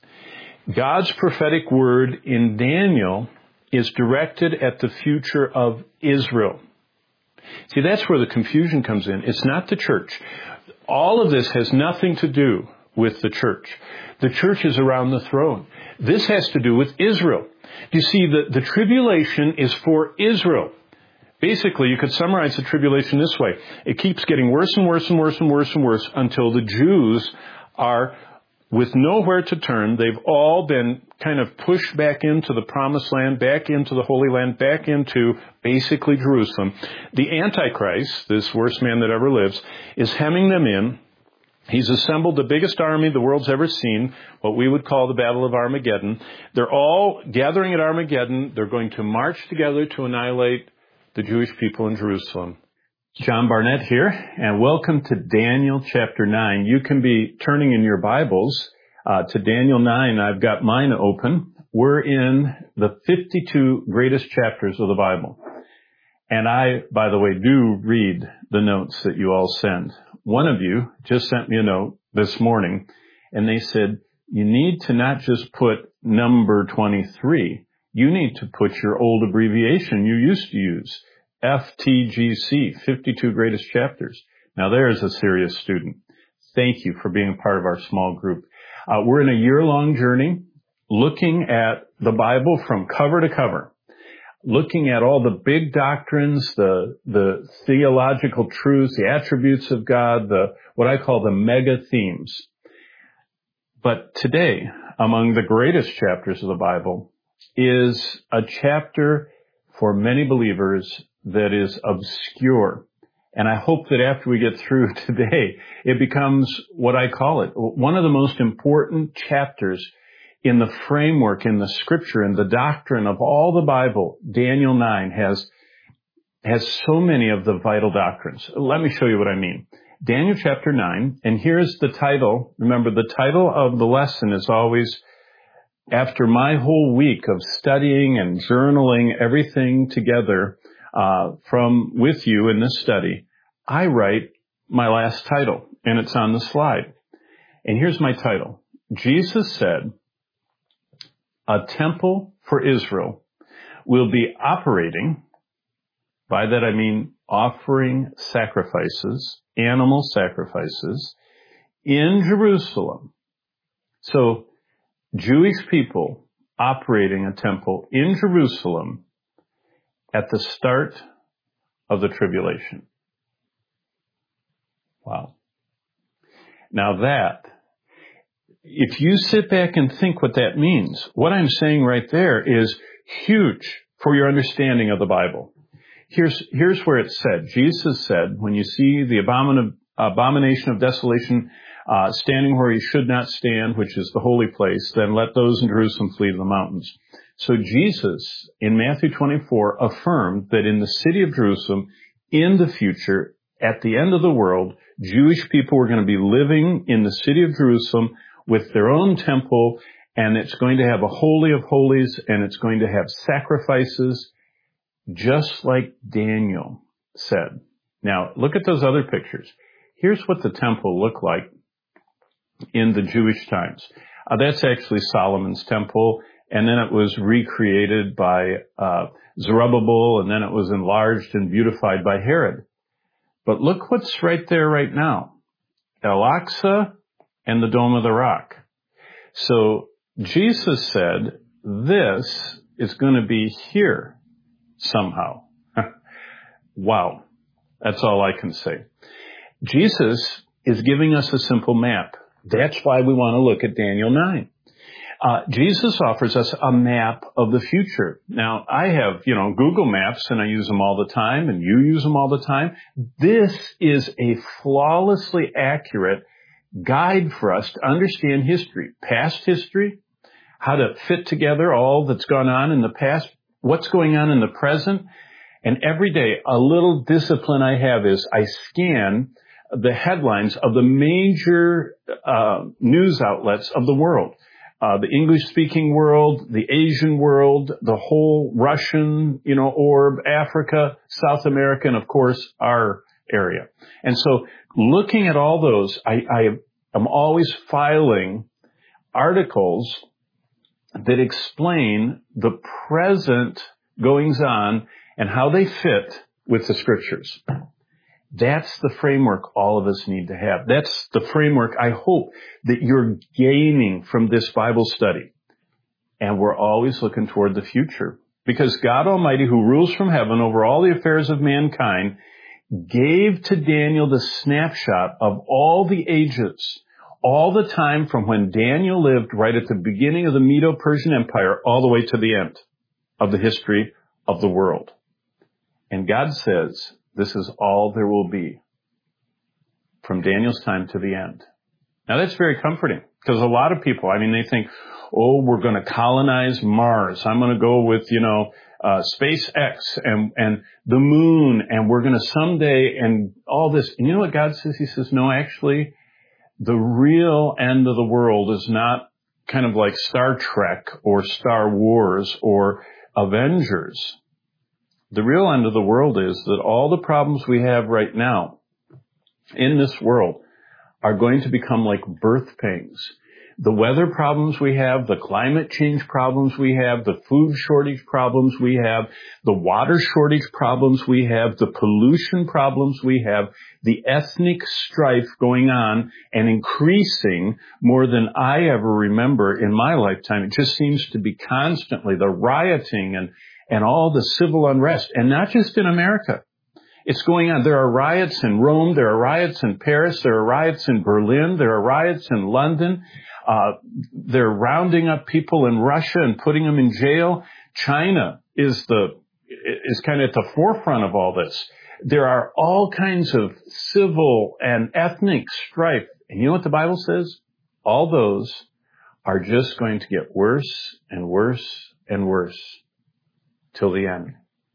God's prophetic word in Daniel is directed at the future of Israel. See, that's where the confusion comes in. It's not the church. All of this has nothing to do with the church. The church is around the throne. This has to do with Israel. You see, the, the tribulation is for Israel. Basically, you could summarize the tribulation this way. It keeps getting worse and worse and worse and worse and worse until the Jews are with nowhere to turn. They've all been kind of pushed back into the promised land, back into the Holy Land, back into basically Jerusalem. The Antichrist, this worst man that ever lives, is hemming them in. He's assembled the biggest army the world's ever seen, what we would call the Battle of Armageddon. They're all gathering at Armageddon. They're going to march together to annihilate the Jewish people in Jerusalem. John Barnett here, and welcome to Daniel chapter nine. You can be turning in your Bibles uh, to Daniel nine. I've got mine open. We're in the fifty-two greatest chapters of the Bible. And I, by the way, do read the notes that you all send. One of you just sent me a note this morning, and they said, you need to not just put number twenty-three. You need to put your old abbreviation you used to use. F T G C, fifty-two Greatest Chapters. Now there's a serious student. Thank you for being a part of our small group. Uh, we're in a year-long journey looking at the Bible from cover to cover, looking at all the big doctrines, the, the theological truths, the attributes of God, the, what I call the mega themes. But today, among the greatest chapters of the Bible, is a chapter for many believers that is obscure. And I hope that after we get through today, it becomes what I call it, one of the most important chapters in the framework, in the scripture, in the doctrine of all the Bible. Daniel nine has, has so many of the vital doctrines. Let me show you what I mean. Daniel chapter nine, and here's the title. Remember, the title of the lesson is always, after my whole week of studying and journaling everything together uh, from with you in this study, I write my last title, and it's on the slide. And here's my title. Jesus said, a temple for Israel will be operating, by that I mean offering sacrifices, animal sacrifices, in Jerusalem. So, Jewish people operating a temple in Jerusalem at the start of the tribulation. Wow. Now that, if you sit back and think what that means, what I'm saying right there is huge for your understanding of the Bible. Here's, here's where it's said. Jesus said, when you see the abomin- abomination of desolation Uh, standing where he should not stand, which is the holy place, then let those in Jerusalem flee to the mountains. So Jesus, in Matthew twenty-four, affirmed that in the city of Jerusalem, in the future, at the end of the world, Jewish people were going to be living in the city of Jerusalem with their own temple, and it's going to have a holy of holies, and it's going to have sacrifices, just like Daniel said. Now, look at those other pictures. Here's what the temple looked like in the Jewish times. Uh, that's actually Solomon's temple, and then it was recreated by uh, Zerubbabel, and then it was enlarged and beautified by Herod. But look what's right there right now. Al-Aqsa and the Dome of the Rock. So Jesus said, this is going to be here somehow. Wow. That's all I can say. Jesus is giving us a simple map. That's why we want to look at Daniel nine. Uh, Jesus offers us a map of the future. Now, I have, you know, Google Maps, and I use them all the time, and you use them all the time. This is a flawlessly accurate guide for us to understand history, past history, how to fit together all that's gone on in the past, what's going on in the present. And every day, a little discipline I have is I scan the headlines of the major uh, news outlets of the world. Uh, the English-speaking world, the Asian world, the whole Russian, you know, orb, Africa, South America, and of course, our area. And so looking at all those, I, I am always filing articles that explain the present goings-on and how they fit with the Scriptures. That's the framework all of us need to have. That's the framework I hope that you're gaining from this Bible study. And we're always looking toward the future. Because God Almighty, who rules from heaven over all the affairs of mankind, gave to Daniel the snapshot of all the ages, all the time from when Daniel lived right at the beginning of the Medo-Persian Empire all the way to the end of the history of the world. And God says, this is all there will be from Daniel's time to the end. Now that's very comforting because a lot of people, I mean, they think, oh, we're going to colonize Mars. I'm going to go with, you know, uh, SpaceX and, and the moon, and we're going to someday and all this. And you know what God says? He says, no, actually, the real end of the world is not kind of like Star Trek or Star Wars or Avengers. The real end of the world is that all the problems we have right now in this world are going to become like birth pains. The weather problems we have, the climate change problems we have, the food shortage problems we have, the water shortage problems we have, the pollution problems we have, the ethnic strife going on and increasing more than I ever remember in my lifetime. It just seems to be constantly the rioting and and all the civil unrest, and not just in America. It's going on. There are riots in Rome. There are riots in Paris. There are riots in Berlin. There are riots in London. Uh, they're rounding up people in Russia and putting them in jail. China is the, is kind of at the forefront of all this. There are all kinds of civil and ethnic strife. And you know what the Bible says? All those are just going to get worse and worse and worse till the end,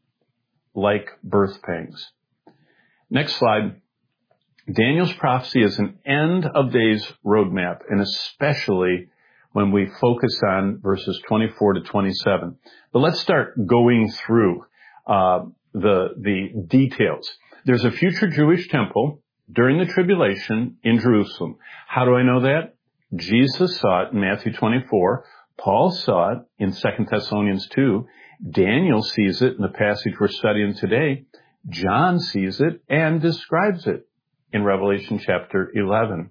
like birth pangs. Next slide. Daniel's prophecy is an end of days roadmap, and especially when we focus on verses twenty-four to twenty-seven. But let's start going through uh, the the details. There's a future Jewish temple during the tribulation in Jerusalem. How do I know that? Jesus saw it in Matthew twenty-four. Paul saw it in Second Thessalonians two. Daniel sees it in the passage we're studying today. John sees it and describes it in Revelation chapter eleven.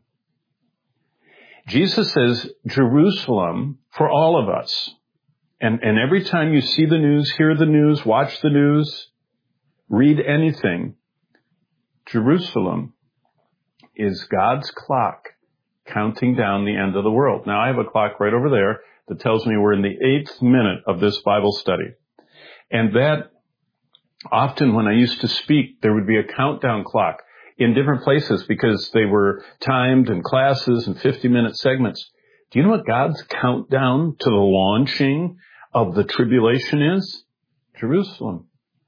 Jesus says Jerusalem for all of us. And, and every time you see the news, hear the news, watch the news, read anything, Jerusalem is God's clock counting down the end of the world. Now, I have a clock right over there that tells me we're in the eighth minute of this Bible study. And that often when I used to speak, there would be a countdown clock in different places because they were timed in classes and fifty-minute segments. Do you know what God's countdown to the launching of the tribulation is? Jerusalem.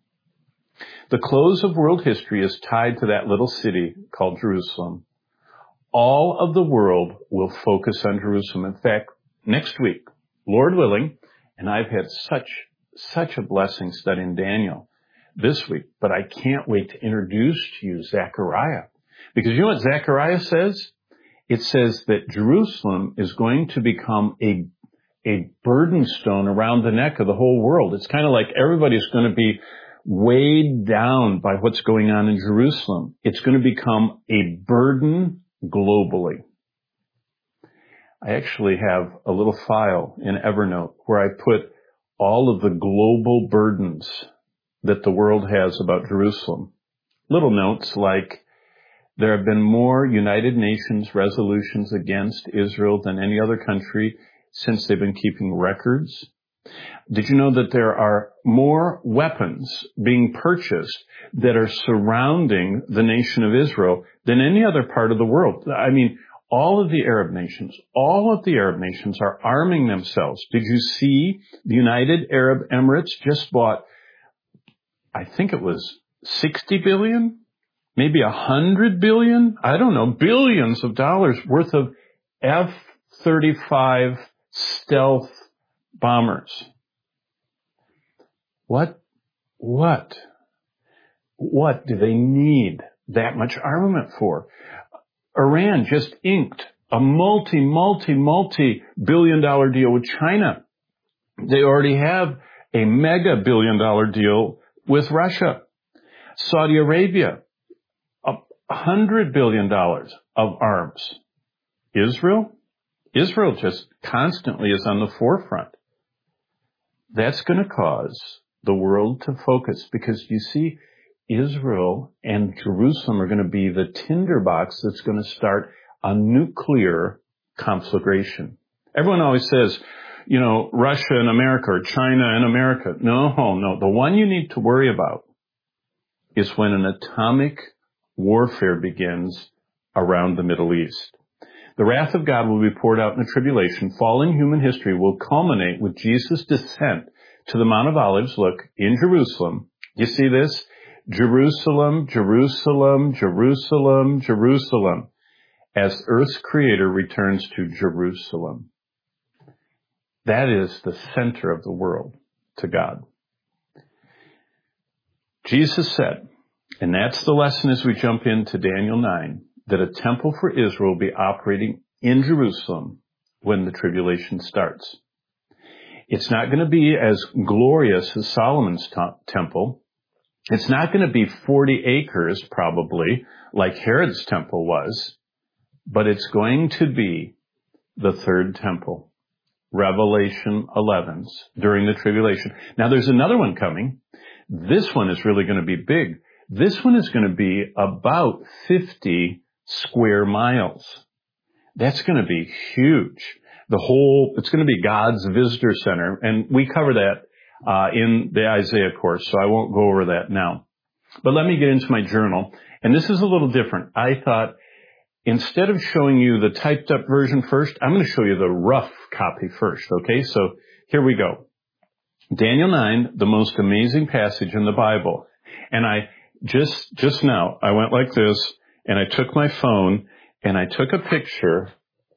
The close of world history is tied to that little city called Jerusalem. All of the world will focus on Jerusalem. In fact, next week, Lord willing, and I've had such, such a blessing studying Daniel this week, but I can't wait to introduce to you Zechariah. Because you know what Zechariah says? It says that Jerusalem is going to become a, a burden stone around the neck of the whole world. It's kind of like everybody's going to be weighed down by what's going on in Jerusalem. It's going to become a burden globally. I actually have a little file in Evernote where I put all of the global burdens that the world has about Jerusalem. Little notes like there have been more United Nations resolutions against Israel than any other country since they've been keeping records. Did you know that there are more weapons being purchased that are surrounding the nation of Israel than any other part of the world? I mean, All of the Arab nations, all of the Arab nations are arming themselves. Did you see the United Arab Emirates just bought, I think it was sixty billion, maybe one hundred billion, I don't know, billions of dollars worth of F thirty-five stealth bombers. What, what, what do they need that much armament for? Iran just inked a multi, multi, multi billion dollar deal with China. They already have a mega billion dollar deal with Russia. Saudi Arabia, a hundred billion dollars of arms. Israel? Israel just constantly is on the forefront. That's going to cause the world to focus because you see, Israel and Jerusalem are going to be the tinderbox that's going to start a nuclear conflagration. Everyone always says, you know, Russia and America or China and America. No, no. The one you need to worry about is when an atomic warfare begins around the Middle East. The wrath of God will be poured out in the tribulation. Fallen human history will culminate with Jesus' descent to the Mount of Olives. Look, in Jerusalem. You see this? Jerusalem, Jerusalem, Jerusalem, Jerusalem, as Earth's creator returns to Jerusalem. That is the center of the world to God. Jesus said, and that's the lesson as we jump into Daniel nine, that a temple for Israel will be operating in Jerusalem when the tribulation starts. It's not going to be as glorious as Solomon's t- temple. It's not going to be forty acres, probably, like Herod's temple was, but it's going to be the third temple, Revelation eleven's, during the tribulation. Now, there's another one coming. This one is really going to be big. This one is going to be about fifty square miles. That's going to be huge. The whole, it's going to be God's visitor center, and we cover that Uh, in the Isaiah course, so I won't go over that now. But let me get into my journal. And this is a little different. I thought instead of showing you the typed up version first, I'm going to show you the rough copy first, okay? So here we go. Daniel nine, the most amazing passage in the Bible. And I just, just now, I went like this, and I took my phone, and I took a picture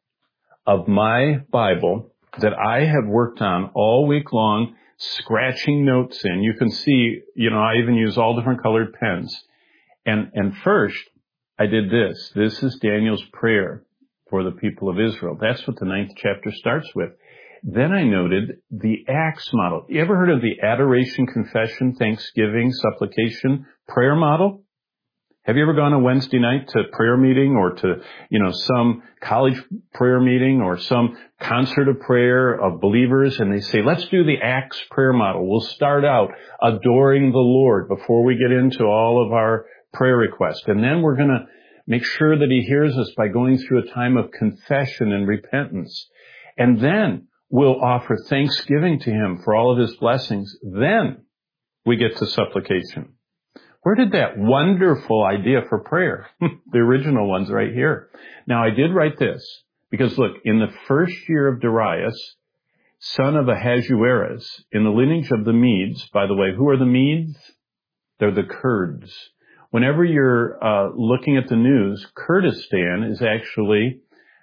of my Bible that I have worked on all week long, scratching notes in. You can see, you know, I even use all different colored pens. And, and first, I did this. This is Daniel's prayer for the people of Israel. That's what the ninth chapter starts with. Then I noted the Acts model. You ever heard of the adoration, confession, thanksgiving, supplication, prayer model? Have you ever gone on Wednesday night to prayer meeting or to, you know, some college prayer meeting or some concert of prayer of believers, and they say, let's do the Acts prayer model. We'll start out adoring the Lord before we get into all of our prayer requests. And then we're going to make sure that he hears us by going through a time of confession and repentance. And then we'll offer thanksgiving to him for all of his blessings. Then we get to supplication. Where did that wonderful idea for prayer? The original one's right here. Now, I did write this because, look, in the first year of Darius, son of Ahasuerus, in the lineage of the Medes, by the way, who are the Medes? They're the Kurds. Whenever you're uh, looking at the news, Kurdistan is actually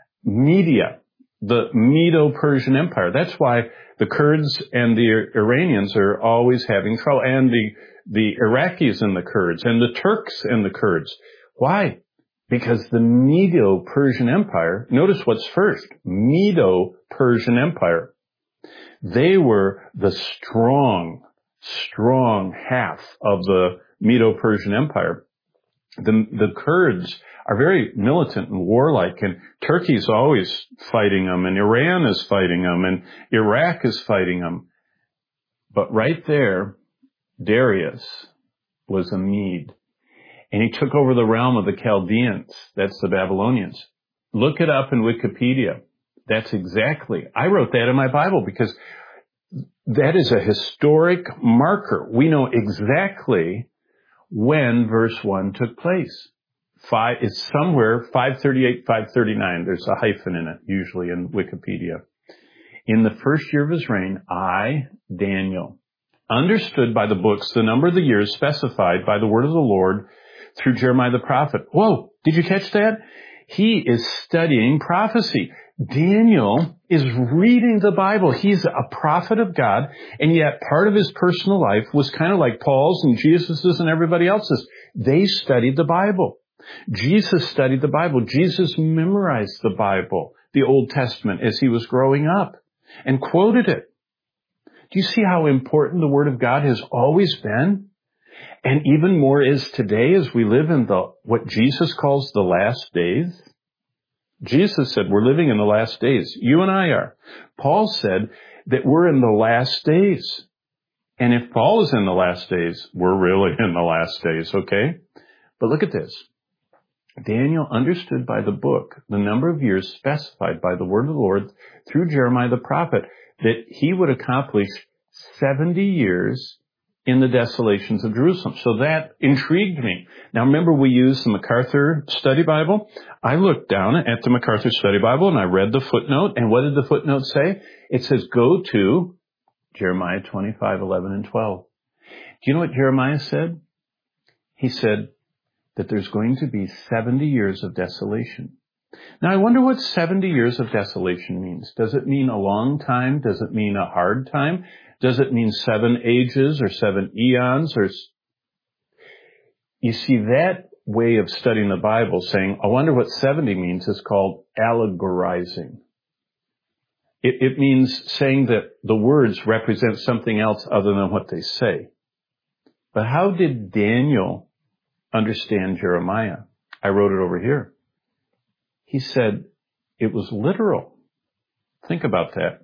Media, the Medo-Persian Empire. That's why the Kurds and the Iranians are always having trouble, and the the Iraqis and the Kurds, and the Turks and the Kurds. Why? Because the Medo-Persian Empire, notice what's first, Medo-Persian Empire. They were the strong, strong half of the Medo-Persian Empire. The, the Kurds are very militant and warlike, and Turkey's always fighting them, and Iran is fighting them, and Iraq is fighting them. But right there, Darius was a Mede, and he took over the realm of the Chaldeans. That's the Babylonians. Look it up in Wikipedia. That's exactly, I wrote that in my Bible because that is a historic marker. We know exactly when verse one took place. five, it's somewhere five thirty-eight, five thirty-nine. There's a hyphen in it, usually in Wikipedia. In the first year of his reign, I, Daniel, understood by the books the number of the years specified by the word of the Lord through Jeremiah the prophet. Whoa, did you catch that? He is studying prophecy. Daniel is reading the Bible. He's a prophet of God, and yet part of his personal life was kind of like Paul's and Jesus's and everybody else's. They studied the Bible. Jesus studied the Bible. Jesus memorized the Bible, the Old Testament, as he was growing up and quoted it. Do you see how important the Word of God has always been? And even more is today as we live in the what Jesus calls the last days. Jesus said we're living in the last days. You and I are. Paul said that we're in the last days. And if Paul is in the last days, we're really in the last days, okay? But look at this. Daniel understood by the book the number of years specified by the word of the Lord through Jeremiah the prophet that he would accomplish seventy years in the desolations of Jerusalem. So that intrigued me. Now remember, we use the MacArthur Study Bible. I looked down at the MacArthur Study Bible and I read the footnote. And what did the footnote say? It says, go to Jeremiah twenty-five, eleven, and twelve. Do you know what Jeremiah said? He said that there's going to be seventy years of desolation. Now I wonder what seventy years of desolation means. Does it mean a long time? Does it mean a hard time? Does it mean seven ages or seven eons? Or you see, that way of studying the Bible, saying, I wonder what seventy means, is called allegorizing. It, it means saying that the words represent something else other than what they say. But how did Daniel understand Jeremiah? I wrote it over here. He said it was literal. Think about that.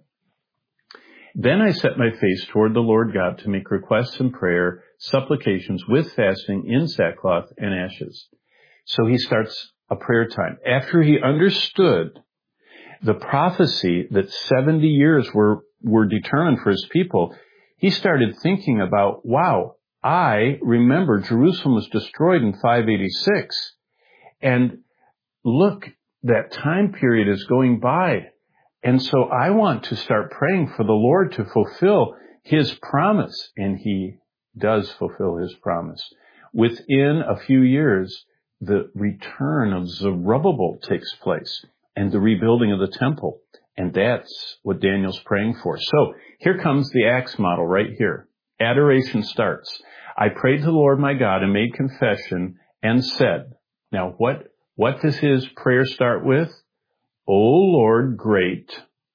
Then I set my face toward the Lord God to make requests and prayer, supplications with fasting in sackcloth and ashes. So he starts a prayer time. After he understood the prophecy that seventy years were, were determined for his people, he started thinking about, wow, I remember Jerusalem was destroyed in five eighty-six. And look, that time period is going by. And so I want to start praying for the Lord to fulfill his promise. And he does fulfill his promise. Within a few years, the return of Zerubbabel takes place and the rebuilding of the temple. And that's what Daniel's praying for. So here comes the Acts model right here. Adoration starts. I prayed to the Lord my God and made confession and said, now what, what does his prayer start with? O Lord, great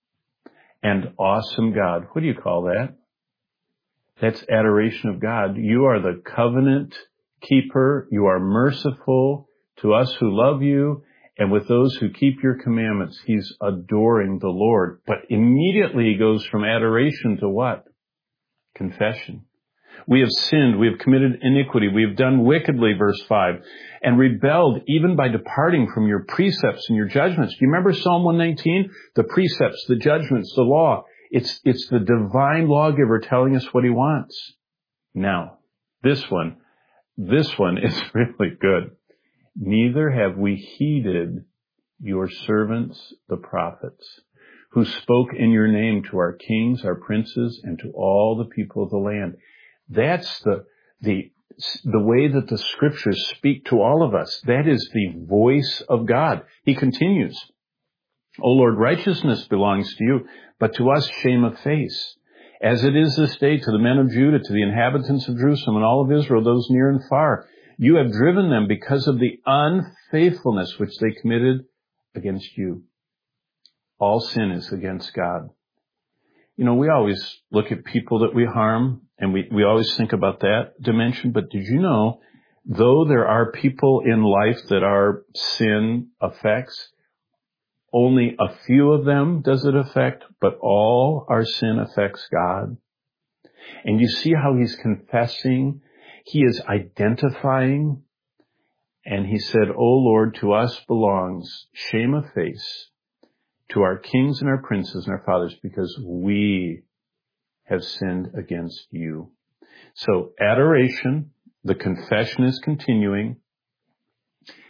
and awesome God. What do you call that? That's adoration of God. You are the covenant keeper. You are merciful to us who love you. And with those who keep your commandments, he's adoring the Lord. But immediately he goes from adoration to what? Confession. We have sinned, we have committed iniquity, we have done wickedly, verse five, and rebelled even by departing from your precepts and your judgments. Do you remember Psalm one nineteen? The precepts, the judgments, the law. It's, it's the divine lawgiver telling us what he wants. Now, this one, this one is really good. Neither have we heeded your servants, the prophets, who spoke in your name to our kings, our princes, and to all the people of the land. That's the, the, the way that the scriptures speak to all of us. That is the voice of God. He continues, O Lord, righteousness belongs to you, but to us shame of face. As it is this day to the men of Judah, to the inhabitants of Jerusalem and all of Israel, those near and far, you have driven them because of the unfaithfulness which they committed against you. All sin is against God. You know, we always look at people that we harm, and we, we always think about that dimension. But did you know, though there are people in life that our sin affects, only a few of them does it affect, but all our sin affects God. And you see how he's confessing, he is identifying, and he said, O Lord, to us belongs shame of face, to our kings and our princes and our fathers, because we have sinned against you. So adoration, the confession is continuing.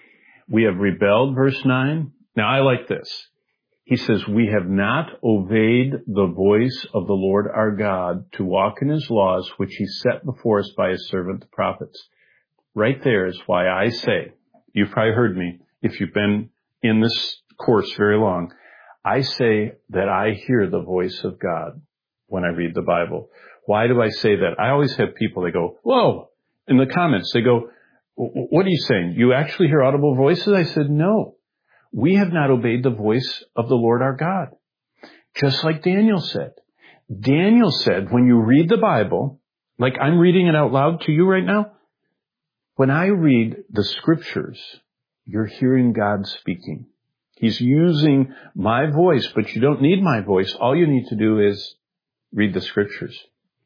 We have rebelled, verse nine. Now I like this. He says, we have not obeyed the voice of the Lord our God to walk in his laws, which he set before us by his servant the prophets. Right there is why I say, you've probably heard me if you've been in this course very long, I say that I hear the voice of God when I read the Bible. Why do I say that? I always have people, they go, whoa, in the comments, they go, what are you saying? You actually hear audible voices? I said, no. We have not obeyed the voice of the Lord our God. Just like Daniel said. Daniel said, when you read the Bible, like I'm reading it out loud to you right now, when I read the scriptures, you're hearing God speaking. He's using my voice, but you don't need my voice. All you need to do is read the scriptures.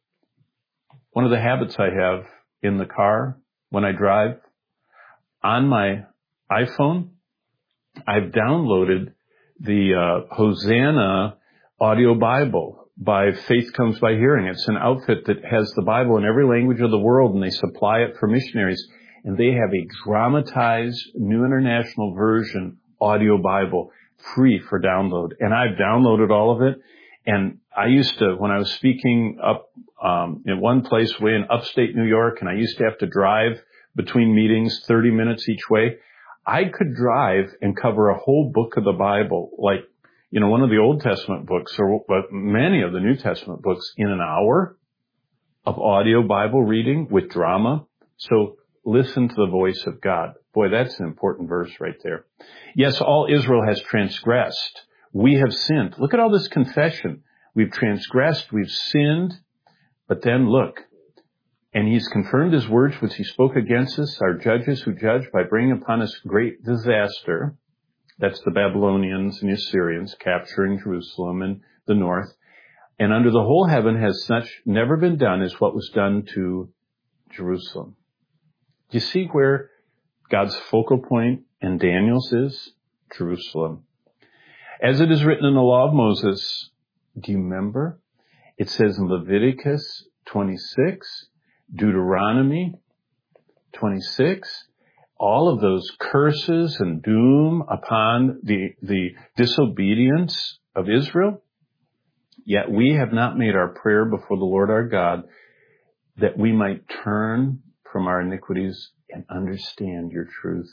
One of the habits I have in the car when I drive, on my iPhone, I've downloaded the uh, Hosanna audio Bible by Faith Comes by Hearing. It's an outfit that has the Bible in every language of the world, and they supply it for missionaries. And they have a dramatized New International Version audio Bible free for download. And I've downloaded all of it. And I used to, when I was speaking up um, in one place way in upstate New York, and I used to have to drive between meetings thirty minutes each way, I could drive and cover a whole book of the Bible, like, you know, one of the Old Testament books or many of the New Testament books in an hour of audio Bible reading with drama. So listen to the voice of God. Boy, that's an important verse right there. Yes, all Israel has transgressed. We have sinned. Look at all this confession. We've transgressed, we've sinned, but then look, and he's confirmed his words which he spoke against us, our judges who judge by bringing upon us great disaster. That's the Babylonians and the Assyrians capturing Jerusalem and the north. And under the whole heaven has such never been done as what was done to Jerusalem. Do you see where God's focal point in Daniel's is? Jerusalem. As it is written in the law of Moses, do you remember? It says in Leviticus twenty-six, Deuteronomy twenty-six, all of those curses and doom upon the, the disobedience of Israel. Yet we have not made our prayer before the Lord our God that we might turn from our iniquities and understand your truth.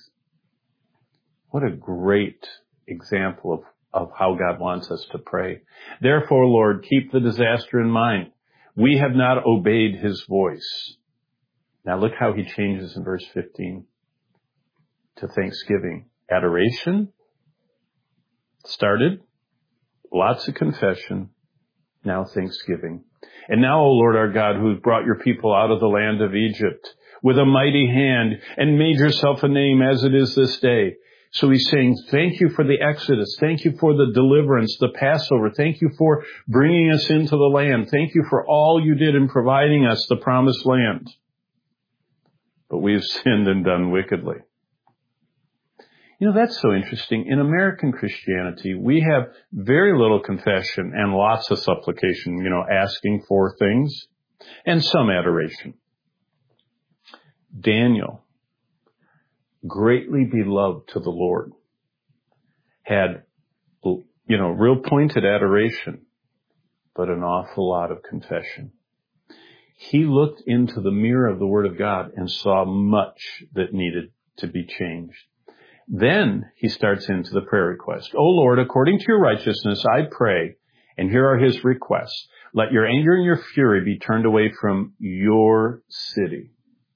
What a great example of, of how God wants us to pray. Therefore, Lord, keep the disaster in mind. We have not obeyed his voice. Now look how he changes in verse fifteen to thanksgiving. Adoration started, lots of confession, now thanksgiving. And now, O Lord our God, who has brought your people out of the land of Egypt with a mighty hand and made yourself a name as it is this day. So he's saying, thank you for the Exodus. Thank you for the deliverance, the Passover. Thank you for bringing us into the land. Thank you for all you did in providing us the promised land. But we have sinned and done wickedly. You know, that's so interesting. In American Christianity, we have very little confession and lots of supplication, you know, asking for things and some adoration. Daniel, greatly beloved to the Lord, had, you know, real pointed adoration, but an awful lot of confession. He looked into the mirror of the Word of God and saw much that needed to be changed. Then he starts into the prayer request. O Lord, according to your righteousness, I pray, and here are his requests. Let your anger and your fury be turned away from your city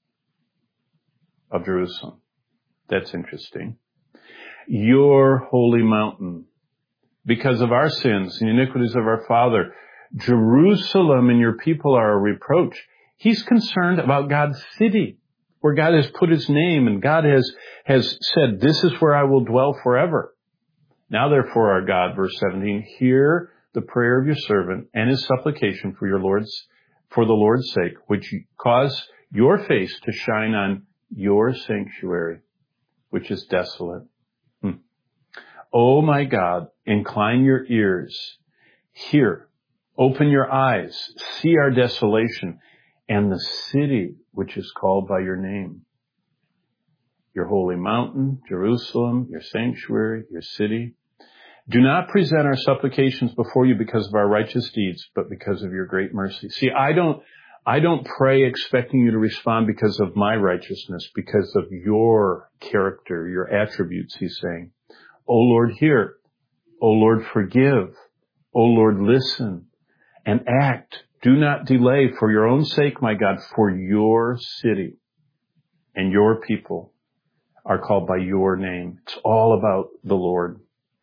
of Jerusalem. That's interesting. Your holy mountain. Because of our sins and iniquities of our father, Jerusalem and your people are a reproach. He's concerned about God's city, where God has put his name, and God has, has said, this is where I will dwell forever. Now therefore, our God, verse seventeen, hear the prayer of your servant and his supplication for your Lord's, for the Lord's sake, which cause your face to shine on your sanctuary, which is desolate. Hmm. Oh my God, incline your ears, hear, open your eyes, see our desolation and the city which is called by your name. your holy mountain, Jerusalem, your sanctuary, your city. Do not present our supplications before you because of our righteous deeds, but because of your great mercy. See, I don't, I don't pray expecting you to respond because of my righteousness, because of your character, your attributes, he's saying. O Lord, hear. O Lord, forgive. O Lord, listen and act. Do not delay for your own sake, my God, for your city and your people are called by your name. It's all about the Lord.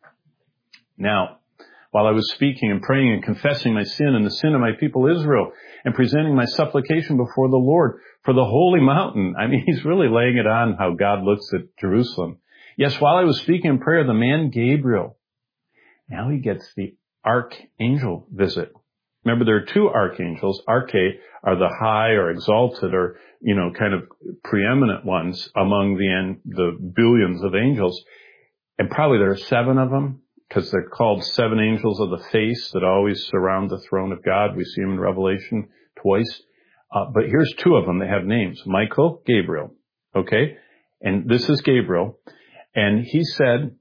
Now, while I was speaking and praying and confessing my sin and the sin of my people Israel and presenting my supplication before the Lord for the holy mountain, I mean, he's really laying it on how God looks at Jerusalem. Yes, while I was speaking in prayer, the man Gabriel, now he gets the archangel visit. Remember, there are two archangels. Arche are the high or exalted or, you know, kind of preeminent ones among the, the billions of angels. And probably there are seven of them because they're called seven angels of the face that always surround the throne of God. We see them in Revelation twice. Uh, but here's two of them. They have names. Michael, Gabriel. Okay? And this is Gabriel. And he said,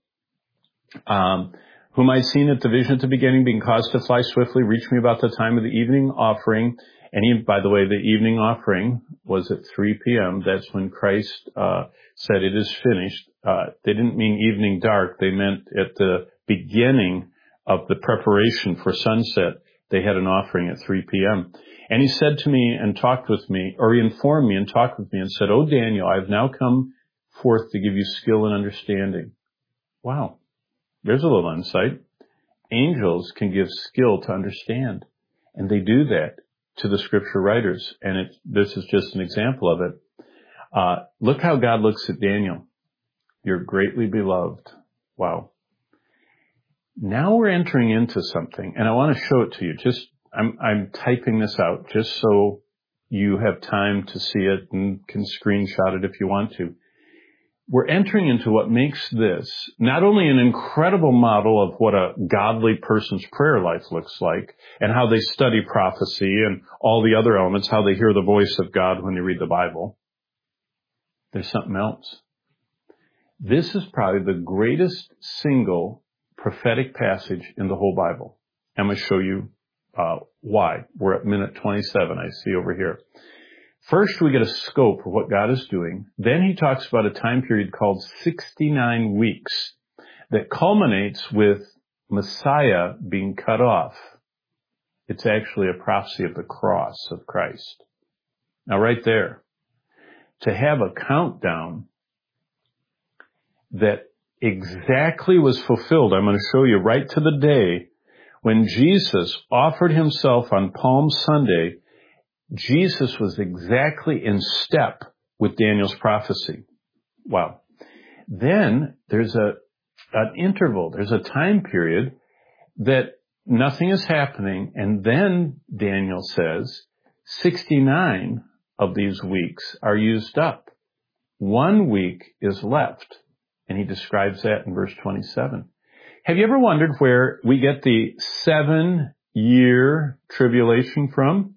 um, whom I seen at the vision at the beginning, being caused to fly swiftly, reached me about the time of the evening offering. And he, by the way, the evening offering was at three p.m. That's when Christ uh said, it is finished. Uh They didn't mean evening dark. They meant at the beginning of the preparation for sunset, they had an offering at three p.m. And he said to me and talked with me, or he informed me and talked with me and said, "O Daniel, I have now come forth to give you skill and understanding." Wow. There's a little insight. Angels can give skill to understand, and they do that to the scripture writers, and it, this is just an example of it. Uh, look how God looks at Daniel. You're greatly beloved. Wow. Now we're entering into something, and I want to show it to you. Just, I'm, I'm typing this out just so you have time to see it and can screenshot it if you want to. We're entering into what makes this not only an incredible model of what a godly person's prayer life looks like and how they study prophecy and all the other elements, how they hear the voice of God when they read the Bible. There's something else. This is probably the greatest single prophetic passage in the whole Bible. I'm going to show you uh, why. We're at minute twenty-seven, I see over here. First, we get a scope of what God is doing. Then he talks about a time period called sixty-nine weeks that culminates with Messiah being cut off. It's actually a prophecy of the cross of Christ. Now, right there, to have a countdown that exactly was fulfilled, I'm going to show you right to the day when Jesus offered himself on Palm Sunday. Jesus was exactly in step with Daniel's prophecy. Wow. Then there's a an interval, there's a time period that nothing is happening, and then Daniel says sixty-nine of these weeks are used up. One week is left, and he describes that in verse twenty-seven. Have you ever wondered where we get the seven-year tribulation from?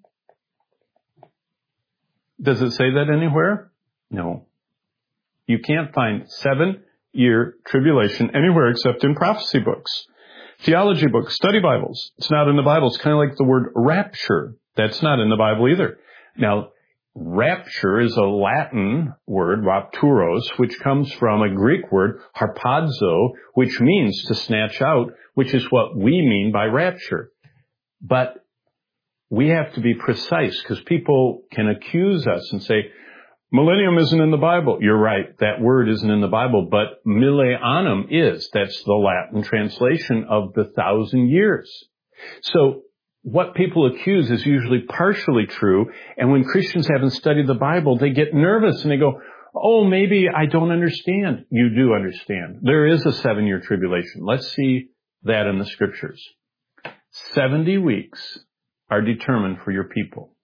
Does it say that anywhere? No. You can't find seven-year tribulation anywhere except in prophecy books, theology books, study Bibles. It's not in the Bible. It's kind of like the word rapture. That's not in the Bible either. Now, rapture is a Latin word, rapturos, which comes from a Greek word, harpazo, which means to snatch out, which is what we mean by rapture. But we have to be precise because people can accuse us and say, millennium isn't in the Bible. You're right. That word isn't in the Bible, but millennium is. That's the Latin translation of the thousand years. So what people accuse is usually partially true. And when Christians haven't studied the Bible, they get nervous and they go, oh, maybe I don't understand. You do understand. There is a seven-year tribulation. Let's see that in the scriptures. seventy weeks are determined for your people,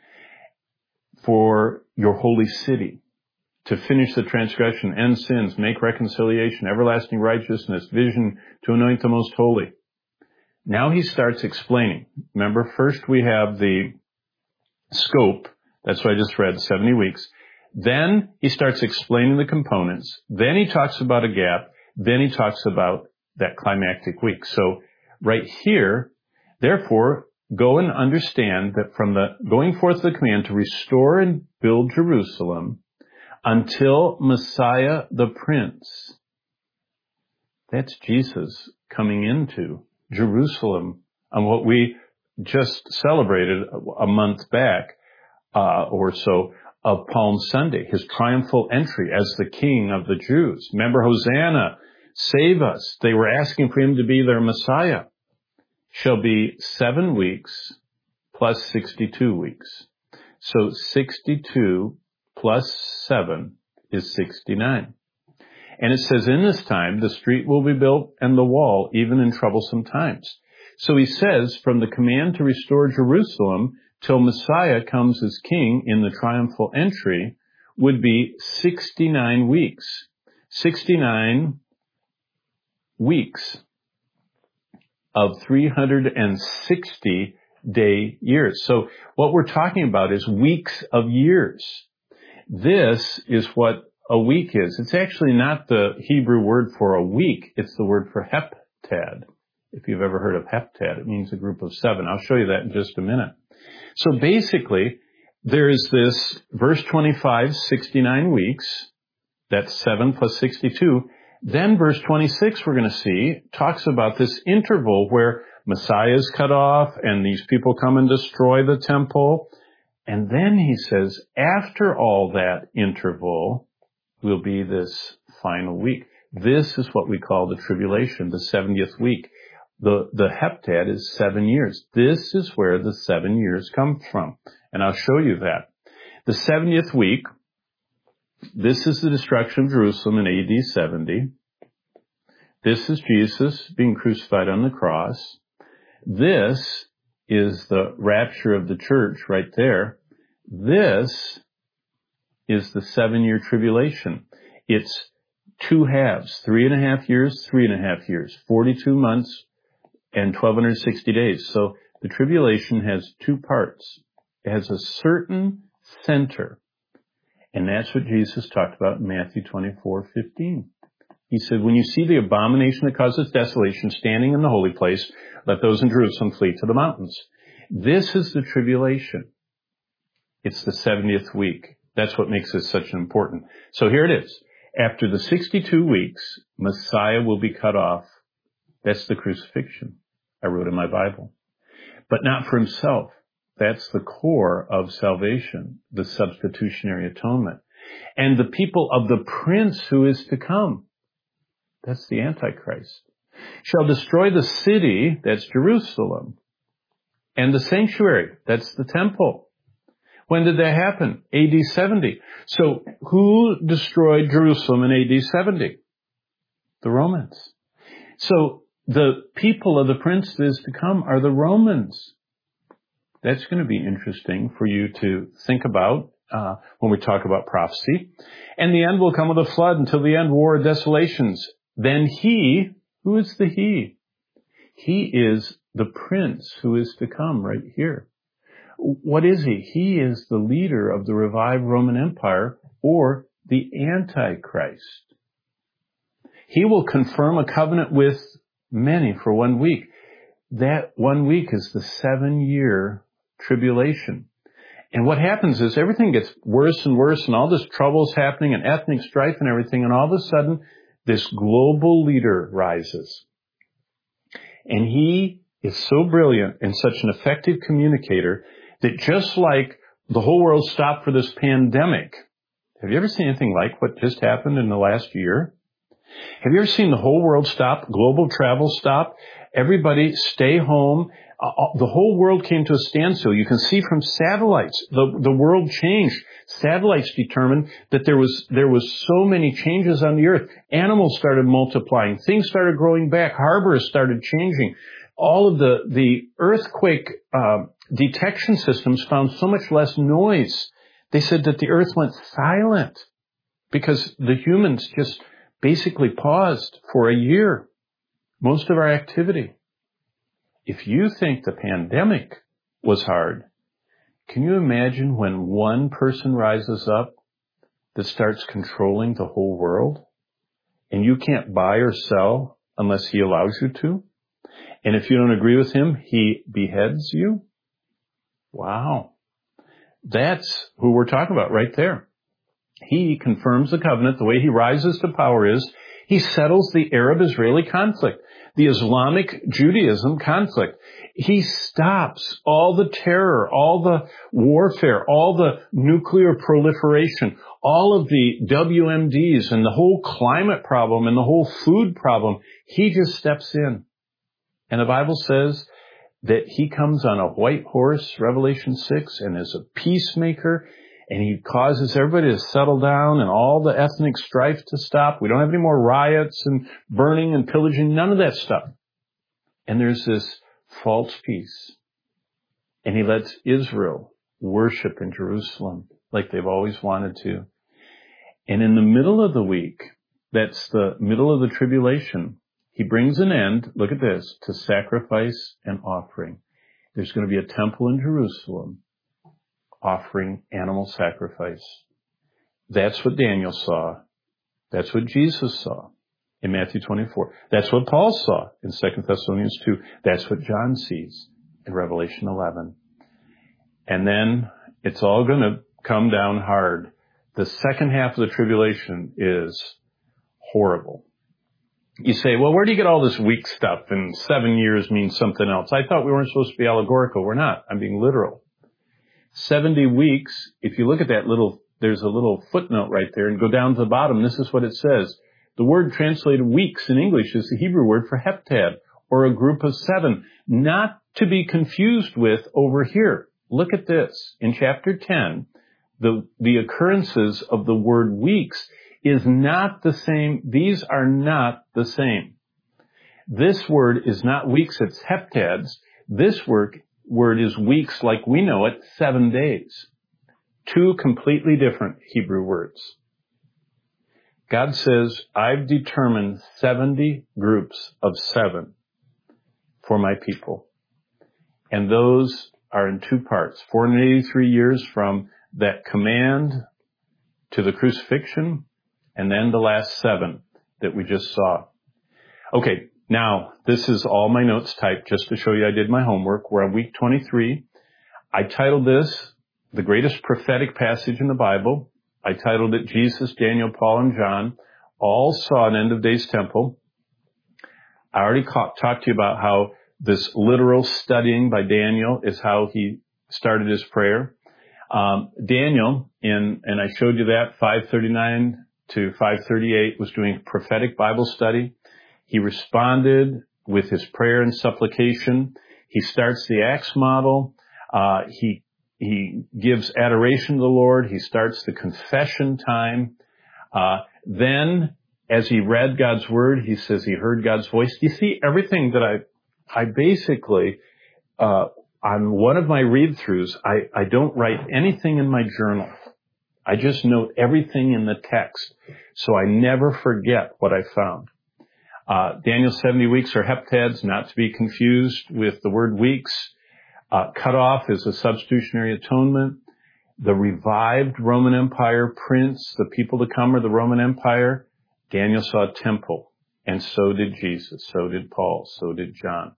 for your holy city, to finish the transgression, end sins, make reconciliation, everlasting righteousness, vision to anoint the most holy. Now he starts explaining. Remember, first we have the scope. That's what I just read, seventy weeks. Then he starts explaining the components. Then he talks about a gap. Then he talks about that climactic week. So right here, therefore, go and understand that from the going forth of the command to restore and build Jerusalem until Messiah the Prince, that's Jesus coming into Jerusalem on what we just celebrated a month back uh, or so of Palm Sunday, his triumphal entry as the King of the Jews. Remember, Hosanna, save us. They were asking for him to be their Messiah. Shall be seven weeks plus sixty-two weeks. So sixty-two plus seven is sixty-nine. And it says, in this time, the street will be built and the wall, even in troublesome times. So he says, from the command to restore Jerusalem till Messiah comes as king in the triumphal entry would be sixty-nine weeks. sixty-nine weeks of three hundred sixty day years. So what we're talking about is weeks of years. This is what a week is. It's actually not the Hebrew word for a week. It's the word for heptad. If you've ever heard of heptad, it means a group of seven. I'll show you that in just a minute. So basically, there is this verse twenty-five, sixty-nine weeks. That's seven plus sixty-two. Then verse twenty-six, we're going to see, talks about this interval where Messiah is cut off and these people come and destroy the temple. And then he says, after all that interval will be this final week. This is what we call the tribulation, the seventieth week. The, the heptad is seven years. This is where the seven years come from. And I'll show you that. The seventieth week, this is the destruction of Jerusalem in A D seventy. This is Jesus being crucified on the cross. This is the rapture of the church right there. This is the seven-year tribulation. It's two halves, three and a half years, three and a half years, forty-two months, and twelve sixty days. So the tribulation has two parts. It has a certain center. And that's what Jesus talked about in Matthew twenty-four fifteen. He said, when you see the abomination that causes desolation standing in the holy place, let those in Jerusalem flee to the mountains. This is the tribulation. It's the seventieth week. That's what makes it such an important. So here it is. After the sixty-two weeks, Messiah will be cut off. That's the crucifixion I wrote in my Bible. But not for himself. That's the core of salvation, the substitutionary atonement. And the people of the prince who is to come, that's the Antichrist, shall destroy the city, that's Jerusalem, and the sanctuary, that's the temple. When did that happen? A D seventy. So who destroyed Jerusalem in A D seventy? The Romans. So the people of the prince that is to come are the Romans. That's going to be interesting for you to think about uh, when we talk about prophecy. And the end will come with a flood until the end, war, desolations. Then he, who is the he? He is the prince who is to come right here. What is he? He is the leader of the revived Roman Empire, or the Antichrist. He will confirm a covenant with many for one week. That one week is the seven-year tribulation. And what happens is everything gets worse and worse, and all this trouble is happening, and ethnic strife and everything, and all of a sudden, this global leader rises. And he is so brilliant and such an effective communicator that just like the whole world stopped for this pandemic, have you ever seen anything like what just happened in the last year? Have you ever seen the whole world stop, global travel stop, everybody stay home? Uh, the whole world came to a standstill. You can see from satellites, the, the world changed. Satellites determined that there was, there was so many changes on the earth. Animals started multiplying. Things started growing back. Harbors started changing. All of the, the earthquake, uh, detection systems found so much less noise. They said that the earth went silent because the humans just basically paused for a year. Most of our activity. If you think the pandemic was hard, can you imagine when one person rises up that starts controlling the whole world, and you can't buy or sell unless he allows you to, and if you don't agree with him, he beheads you? Wow. That's who we're talking about right there. He confirms the covenant. The way he rises to power is he settles the Arab-Israeli conflict, the Islamic Judaism conflict. He stops all the terror, all the warfare, all the nuclear proliferation, all of the W M Ds and the whole climate problem and the whole food problem. He just steps in. And the Bible says that he comes on a white horse, Revelation six, and is a peacemaker, and he causes everybody to settle down and all the ethnic strife to stop. We don't have any more riots and burning and pillaging, none of that stuff. And there's this false peace. And he lets Israel worship in Jerusalem like they've always wanted to. And in the middle of the week, that's the middle of the tribulation, he brings an end, look at this, to sacrifice and offering. There's going to be a temple in Jerusalem offering animal sacrifice. That's what Daniel saw. That's what Jesus saw in Matthew twenty-four. That's what Paul saw in Second Thessalonians two. That's what John sees in Revelation eleven. And then it's all going to come down hard. The second half of the tribulation is horrible. You say, well, where do you get all this weak stuff? And seven years means something else. I thought we weren't supposed to be allegorical. We're not. I'm being literal. seventy weeks, if you look at that little, there's a little footnote right there, and go down to the bottom, this is what it says. The word translated weeks in English is the Hebrew word for heptad, or a group of seven, not to be confused with over here. Look at this. In chapter ten, the, the occurrences of the word weeks is not the same. These are not the same. This word is not weeks, it's heptads. This word, word is weeks like we know it, seven days. Two completely different Hebrew words. God says, I've determined seventy groups of seven for my people. And those are in two parts. four hundred eighty-three years from that command to the crucifixion, and then the last seven that we just saw. Okay, now this is all my notes typed just to show you I did my homework. We're on week twenty-three. I titled this, The Greatest Prophetic Passage in the Bible. I titled it, Jesus, Daniel, Paul, and John all saw an end of days temple. I already ca- talked to you about how this literal studying by Daniel is how he started his prayer. Um, Daniel, in, and I showed you that, five thirty-nine to five thirty-eight, was doing prophetic Bible study. He responded with his prayer and supplication. He starts the Acts model. Uh, he, he gives adoration to the Lord. He starts the confession time. Uh, then, as he read God's word, he says he heard God's voice. You see, everything that I, I basically, uh, on one of my read-throughs, I, I don't write anything in my journal. I just note everything in the text, so I never forget what I found. Uh, Daniel's seventy weeks are heptads, not to be confused with the word weeks. Uh, cut off is a substitutionary atonement. The revived Roman Empire prince, the people to come are the Roman Empire. Daniel saw a temple, and so did Jesus, so did Paul, so did John.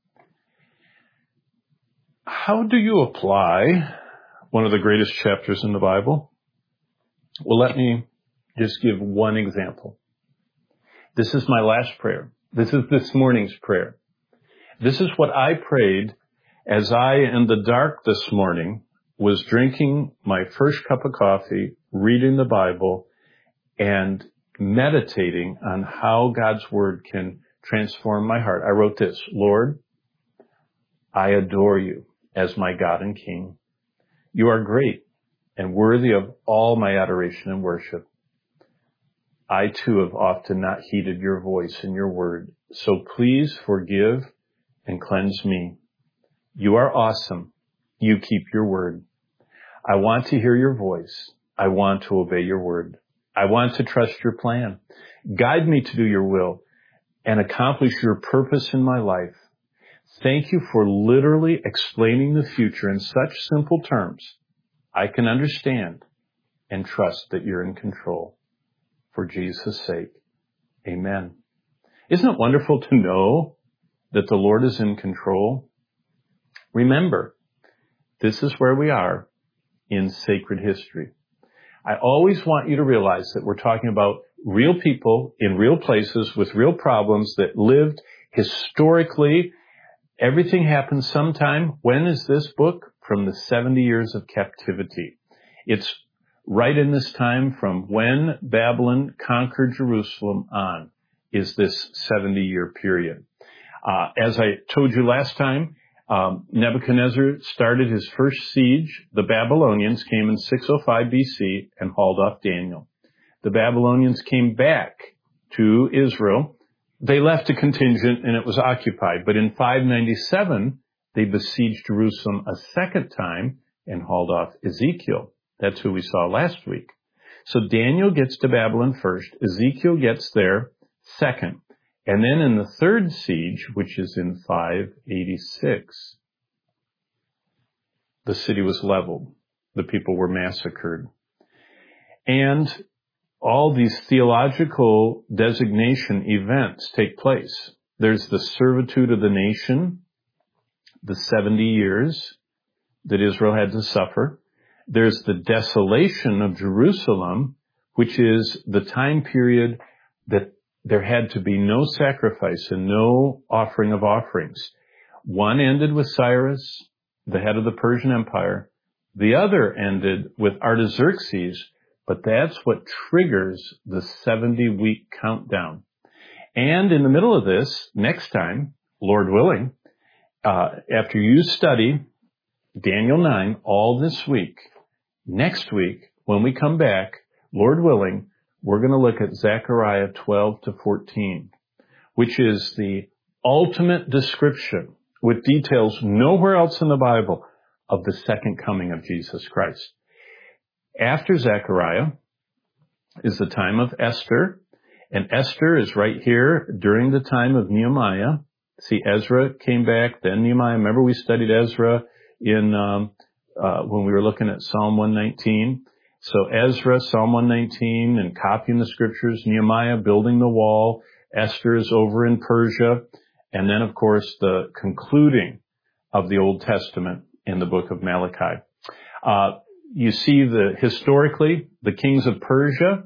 How do you apply one of the greatest chapters in the Bible? Well, let me just give one example. This is my last prayer. This is this morning's prayer. This is what I prayed as I, in the dark this morning, was drinking my first cup of coffee, reading the Bible, and meditating on how God's Word can transform my heart. I wrote this, Lord, I adore you as my God and King. You are great and worthy of all my adoration and worship. I too have often not heeded your voice and your word, so please forgive and cleanse me. You are awesome. You keep your word. I want to hear your voice. I want to obey your word. I want to trust your plan. Guide me to do your will and accomplish your purpose in my life. Thank you for literally explaining the future in such simple terms I can understand and trust that you're in control. For Jesus' sake, amen. Isn't it wonderful to know that the Lord is in control? Remember, this is where we are in sacred history. I always want you to realize that we're talking about real people in real places with real problems that lived historically. Everything happened sometime. When is this book? From the seventy years of captivity. It's right in this time from when Babylon conquered Jerusalem on is this seventy-year period. Uh, as I told you last time, um, Nebuchadnezzar started his first siege. The Babylonians came in six oh five B C and hauled off Daniel. The Babylonians came back to Israel. They left a contingent and it was occupied. But in five ninety-seven, they besieged Jerusalem a second time and hauled off Ezekiel. That's who we saw last week. So Daniel gets to Babylon first. Ezekiel gets there second. And then in the third siege, which is in five eighty-six, the city was leveled. The people were massacred. And all these theological designation events take place. There's the servitude of the nation, the seventy years that Israel had to suffer. There's the desolation of Jerusalem, which is the time period that there had to be no sacrifice and no offering of offerings. One ended with Cyrus, the head of the Persian Empire. The other ended with Artaxerxes, but that's what triggers the seventy-week countdown. And in the middle of this, next time, Lord willing, uh, after you study Daniel nine all this week, next week, when we come back, Lord willing, we're going to look at Zechariah twelve to fourteen, which is the ultimate description with details nowhere else in the Bible of the second coming of Jesus Christ. After Zechariah is the time of Esther, and Esther is right here during the time of Nehemiah. See, Ezra came back, then Nehemiah. Remember we studied Ezra in um, uh, when we were looking at Psalm one nineteen. So Ezra, Psalm one nineteen, and copying the scriptures, Nehemiah building the wall, Esther is over in Persia, and then, of course, the concluding of the Old Testament in the book of Malachi. Uh, you see the, historically, the kings of Persia,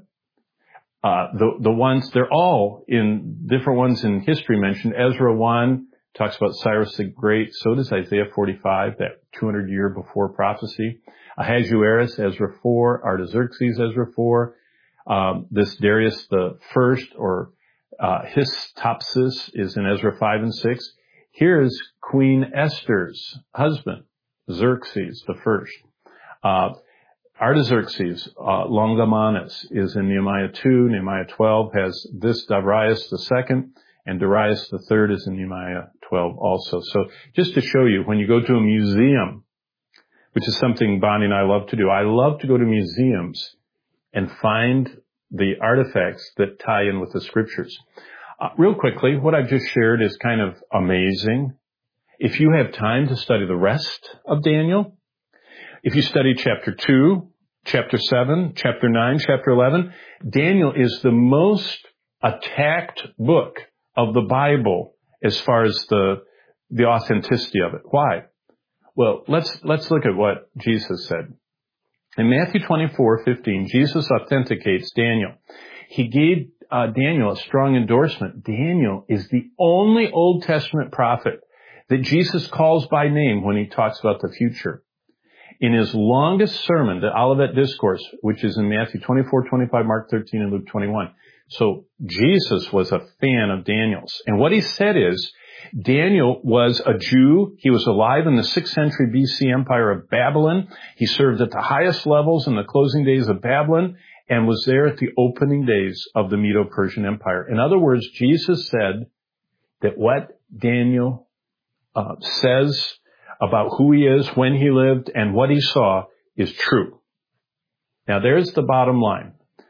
uh, the, the ones, they're all in different ones in history mentioned. Ezra one talks about Cyrus the Great. So does Isaiah forty-five, that two hundred year before prophecy. Ahasuerus, Ezra four, Artaxerxes, Ezra four, um, this Darius the First, or uh, Hystopsis, is in Ezra five and six. Here's Queen Esther's husband, Xerxes the First. Uh, Artaxerxes, uh, Longomanus, is in Nehemiah two. Nehemiah twelve has this Darius the Second, and Darius the Third is in Nehemiah twelve also. So just to show you, when you go to a museum, which is something Bonnie and I love to do. I love to go to museums and find the artifacts that tie in with the scriptures. Uh, real quickly, what I've just shared is kind of amazing. If you have time to study the rest of Daniel, if you study chapter two, chapter seven, chapter nine, chapter eleven, Daniel is the most attacked book of the Bible as far as the, the authenticity of it. Why? Well, let's, let's look at what Jesus said. In Matthew twenty-four fifteen, Jesus authenticates Daniel. He gave uh, Daniel a strong endorsement. Daniel is the only Old Testament prophet that Jesus calls by name when he talks about the future. In his longest sermon, the Olivet Discourse, which is in Matthew twenty-four twenty-five, Mark thirteen, and Luke twenty-one. So Jesus was a fan of Daniel's. And what he said is, Daniel was a Jew. He was alive in the sixth century B C empire of Babylon. He served at the highest levels in the closing days of Babylon and was there at the opening days of the Medo-Persian Empire. In other words, Jesus said that what Daniel uh, says about who he is, when he lived, and what he saw is true. Now, there's the bottom line.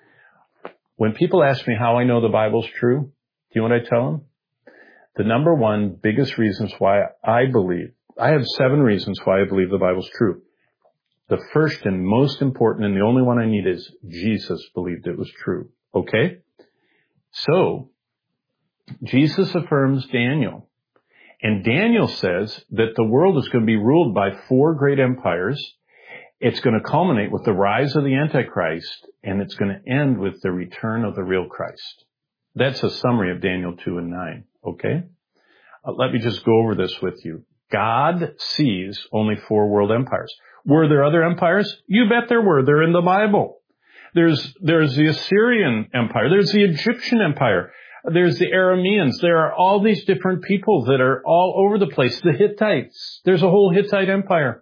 When people ask me how I know the Bible's true, do you know what I tell them? The number one biggest reasons why I believe, I have seven reasons why I believe the Bible's true. The first and most important and the only one I need is Jesus believed it was true. Okay? So, Jesus affirms Daniel. And Daniel says that the world is going to be ruled by four great empires. It's going to culminate with the rise of the Antichrist, and it's going to end with the return of the real Christ. That's a summary of Daniel two and nine. Okay? Uh, let me just go over this with you. God sees only four world empires. Were there other empires? You bet there were. They're in the Bible. There's, there's the Assyrian Empire. There's the Egyptian Empire. There's the Arameans. There are all these different people that are all over the place. The Hittites. There's a whole Hittite empire.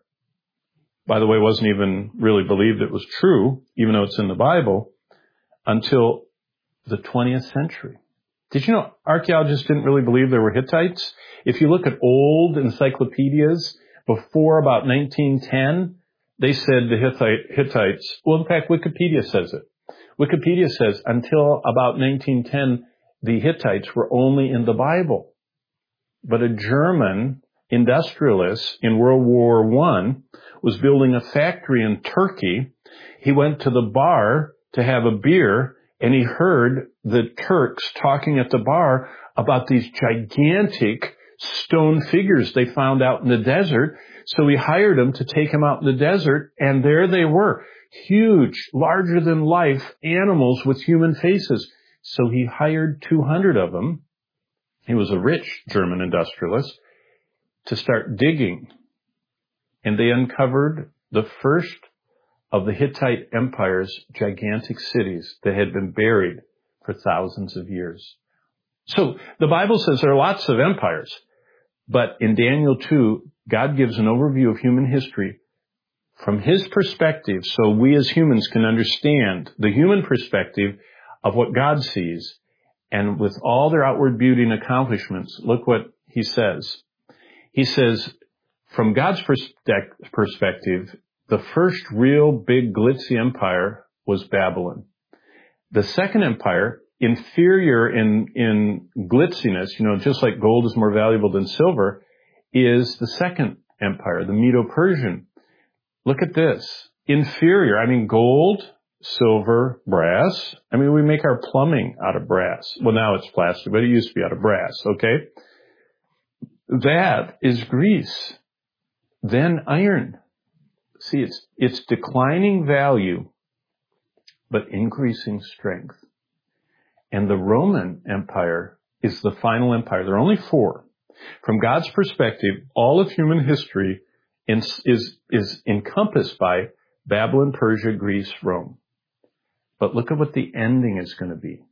By the way, it wasn't even really believed it was true, even though it's in the Bible, until the twentieth century. Did you know archaeologists didn't really believe there were Hittites? If you look at old encyclopedias before about nineteen ten, they said the Hittite, Hittites, well, in fact, Wikipedia says it. Wikipedia says until about nineteen ten, the Hittites were only in the Bible. But a German industrialist in World War One was building a factory in Turkey. He went to the bar to have a beer, and he heard the Turks talking at the bar about these gigantic stone figures they found out in the desert. So he hired them to take him out in the desert, and there they were. Huge, larger than life animals with human faces. So he hired two hundred of them. He was a rich German industrialist to start digging. And they uncovered the first of the Hittite Empire's gigantic cities that had been buried for thousands of years. So the Bible says there are lots of empires. But in Daniel two, God gives an overview of human history from his perspective, so we as humans can understand the human perspective of what God sees. And with all their outward beauty and accomplishments, look what he says. He says, from God's perspective, the first real big glitzy empire was Babylon. The second empire, inferior in, in glitziness, you know, just like gold is more valuable than silver, is the second empire, the Medo-Persian. Look at this. Inferior. I mean, gold, silver, brass. I mean, we make our plumbing out of brass. Well, now it's plastic, but it used to be out of brass, okay? That is Greece. Then iron. See, it's, it's declining value, but increasing strength. And the Roman Empire is the final empire. There are only four. From God's perspective, all of human history is, is, is encompassed by Babylon, Persia, Greece, Rome. But look at what the ending is going to be.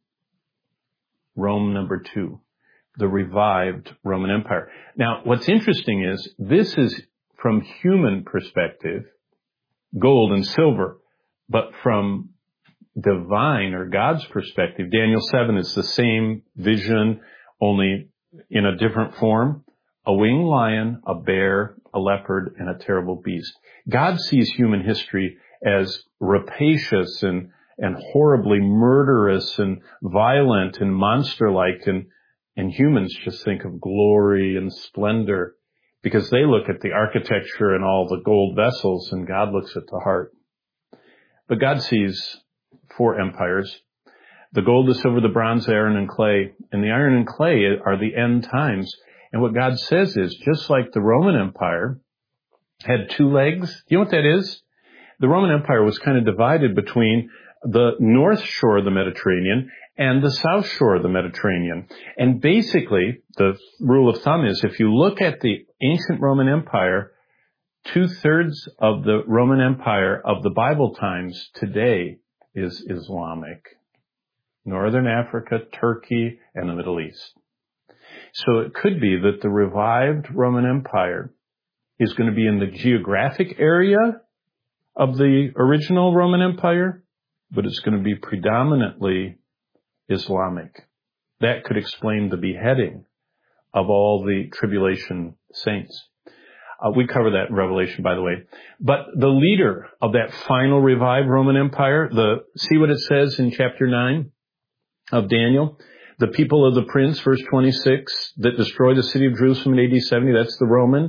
Rome number two, the revived Roman Empire. Now, what's interesting is this is from human perspective, gold and silver, but from divine or God's perspective, Daniel seven is the same vision, only in a different form. A winged lion, a bear, a leopard, and a terrible beast. God sees human history as rapacious and, and horribly murderous and violent and monster-like, and, and humans just think of glory and splendor because they look at the architecture and all the gold vessels, and God looks at the heart. But God sees four empires. The gold, the silver, the bronze, the iron, and clay. And the iron and clay are the end times. And what God says is, just like the Roman Empire had two legs, do you know what that is? The Roman Empire was kind of divided between the north shore of the Mediterranean and the south shore of the Mediterranean. And basically, the rule of thumb is, if you look at the ancient Roman Empire, two-thirds of the Roman Empire of the Bible times today is Islamic. Northern Africa, Turkey, and the Middle East. So it could be that the revived Roman Empire is going to be in the geographic area of the original Roman Empire, but it's going to be predominantly Islamic. That could explain the beheading of all the tribulation saints. Uh, we cover that in Revelation, by the way. But the leader of that final revived Roman Empire, the see what it says in chapter nine of Daniel? The people of the prince, verse twenty-six, that destroy the city of Jerusalem in A D seventy, that's the Roman.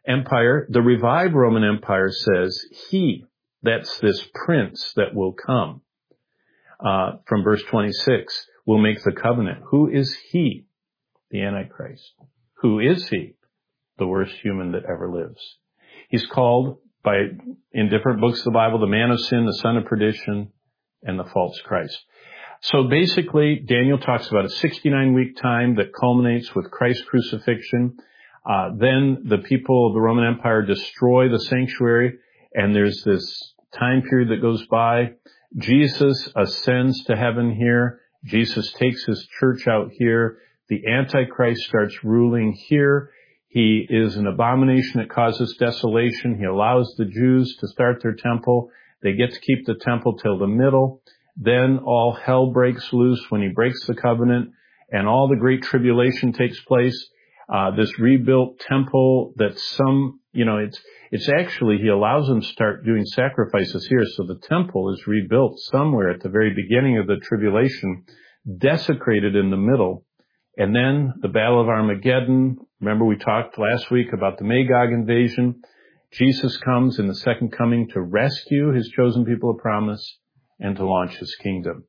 Empire, the revived Roman Empire says he, that's this prince that will come, uh, from verse twenty-six, will make the covenant. Who is he? The Antichrist. Who is he? The worst human that ever lives. He's called by, in different books of the Bible, the man of sin, the son of perdition, and the false Christ. So basically, Daniel talks about a sixty-nine week time that culminates with Christ's crucifixion. Uh, then the people of the Roman Empire destroy the sanctuary, and there's this time period that goes by. Jesus ascends to heaven here. Jesus takes his church out here. The Antichrist starts ruling here. He is an abomination that causes desolation. He allows the Jews to start their temple. They get to keep the temple till the middle. Then all hell breaks loose when he breaks the covenant, and all the great tribulation takes place. Uh, this rebuilt temple that some, you know, it's, it's actually, he allows them to start doing sacrifices here. So the temple is rebuilt somewhere at the very beginning of the tribulation, desecrated in the middle. And then the Battle of Armageddon. Remember we talked last week about the Magog invasion. Jesus comes in the second coming to rescue his chosen people of promise and to launch his kingdom.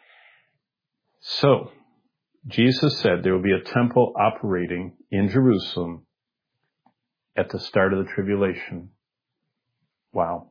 So, Jesus said there will be a temple operating in Jerusalem at the start of the tribulation. Wow.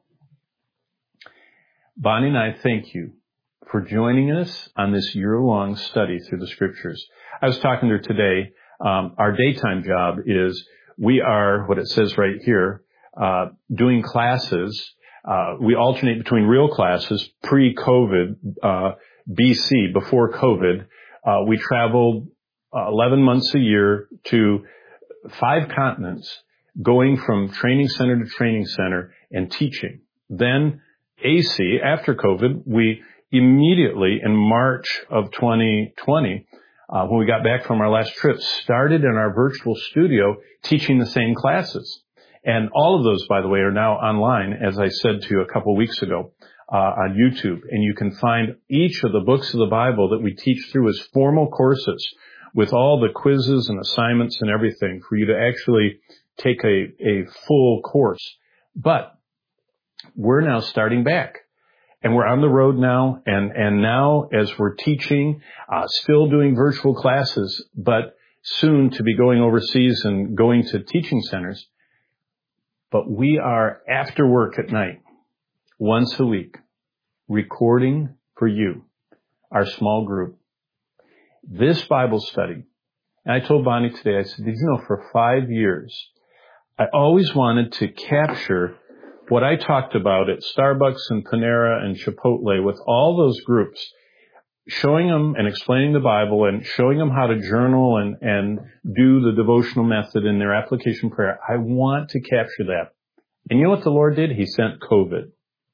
Bonnie and I thank you for joining us on this year-long study through the Scriptures. I was talking to her today. Um, our daytime job is we are, what it says right here, uh, doing classes. Uh, we alternate between real classes, pre-COVID, uh, B C, before COVID. Uh, we traveled uh, eleven months a year to five continents, going from training center to training center and teaching. Then A C, after COVID, we immediately in March of twenty twenty, uh, when we got back from our last trip, started in our virtual studio teaching the same classes. And all of those, by the way, are now online, as I said to you a couple weeks ago, uh, on YouTube. And you can find each of the books of the Bible that we teach through as formal courses with all the quizzes and assignments and everything for you to actually take a, a full course. But we're now starting back. And we're on the road now, and, and now as we're teaching, uh, still doing virtual classes, but soon to be going overseas and going to teaching centers. But we are after work at night, once a week, recording for you, our small group, this Bible study. And I told Bonnie today, I said, did you know for five years, I always wanted to capture what I talked about at Starbucks and Panera and Chipotle with all those groups, showing them and explaining the Bible and showing them how to journal and, and do the devotional method in their application prayer. I want to capture that. And you know what the Lord did? He sent COVID.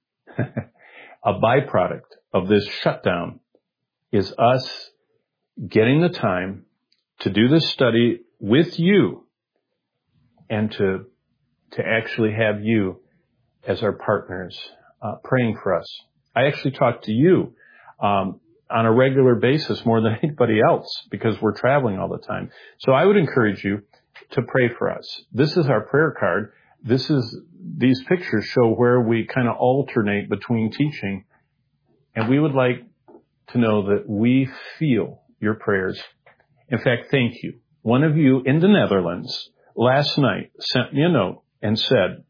A byproduct of this shutdown is us getting the time to do this study with you and to, to actually have you as our partners, uh, praying for us. I actually talk to you, um, on a regular basis more than anybody else because we're traveling all the time. So I would encourage you to pray for us. This is our prayer card. This is, these pictures show where we kind of alternate between teaching. And we would like to know that we feel your prayers. In fact, thank you. One of you in the Netherlands last night sent me a note and said,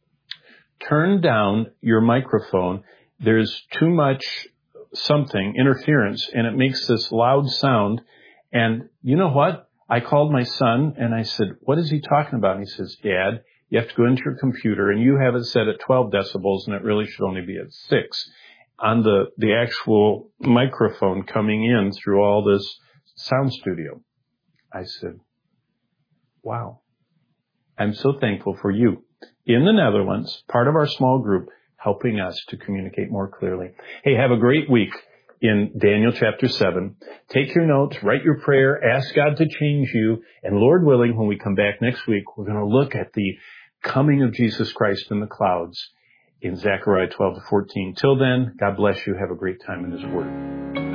turn down your microphone. There's too much something, interference, and it makes this loud sound. And you know what? I called my son and I said, what is he talking about? And he says, Dad, you have to go into your computer and you have it set at twelve decibels and it really should only be at six on the, the actual microphone coming in through all this sound studio. I said, wow, I'm so thankful for you in the Netherlands, part of our small group, helping us to communicate more clearly. Hey, have a great week in Daniel chapter seven. Take your notes, write your prayer, ask God to change you, and Lord willing, when we come back next week, we're going to look at the coming of Jesus Christ in the clouds in Zechariah twelve to fourteen. Till then, God bless you. Have a great time in His Word.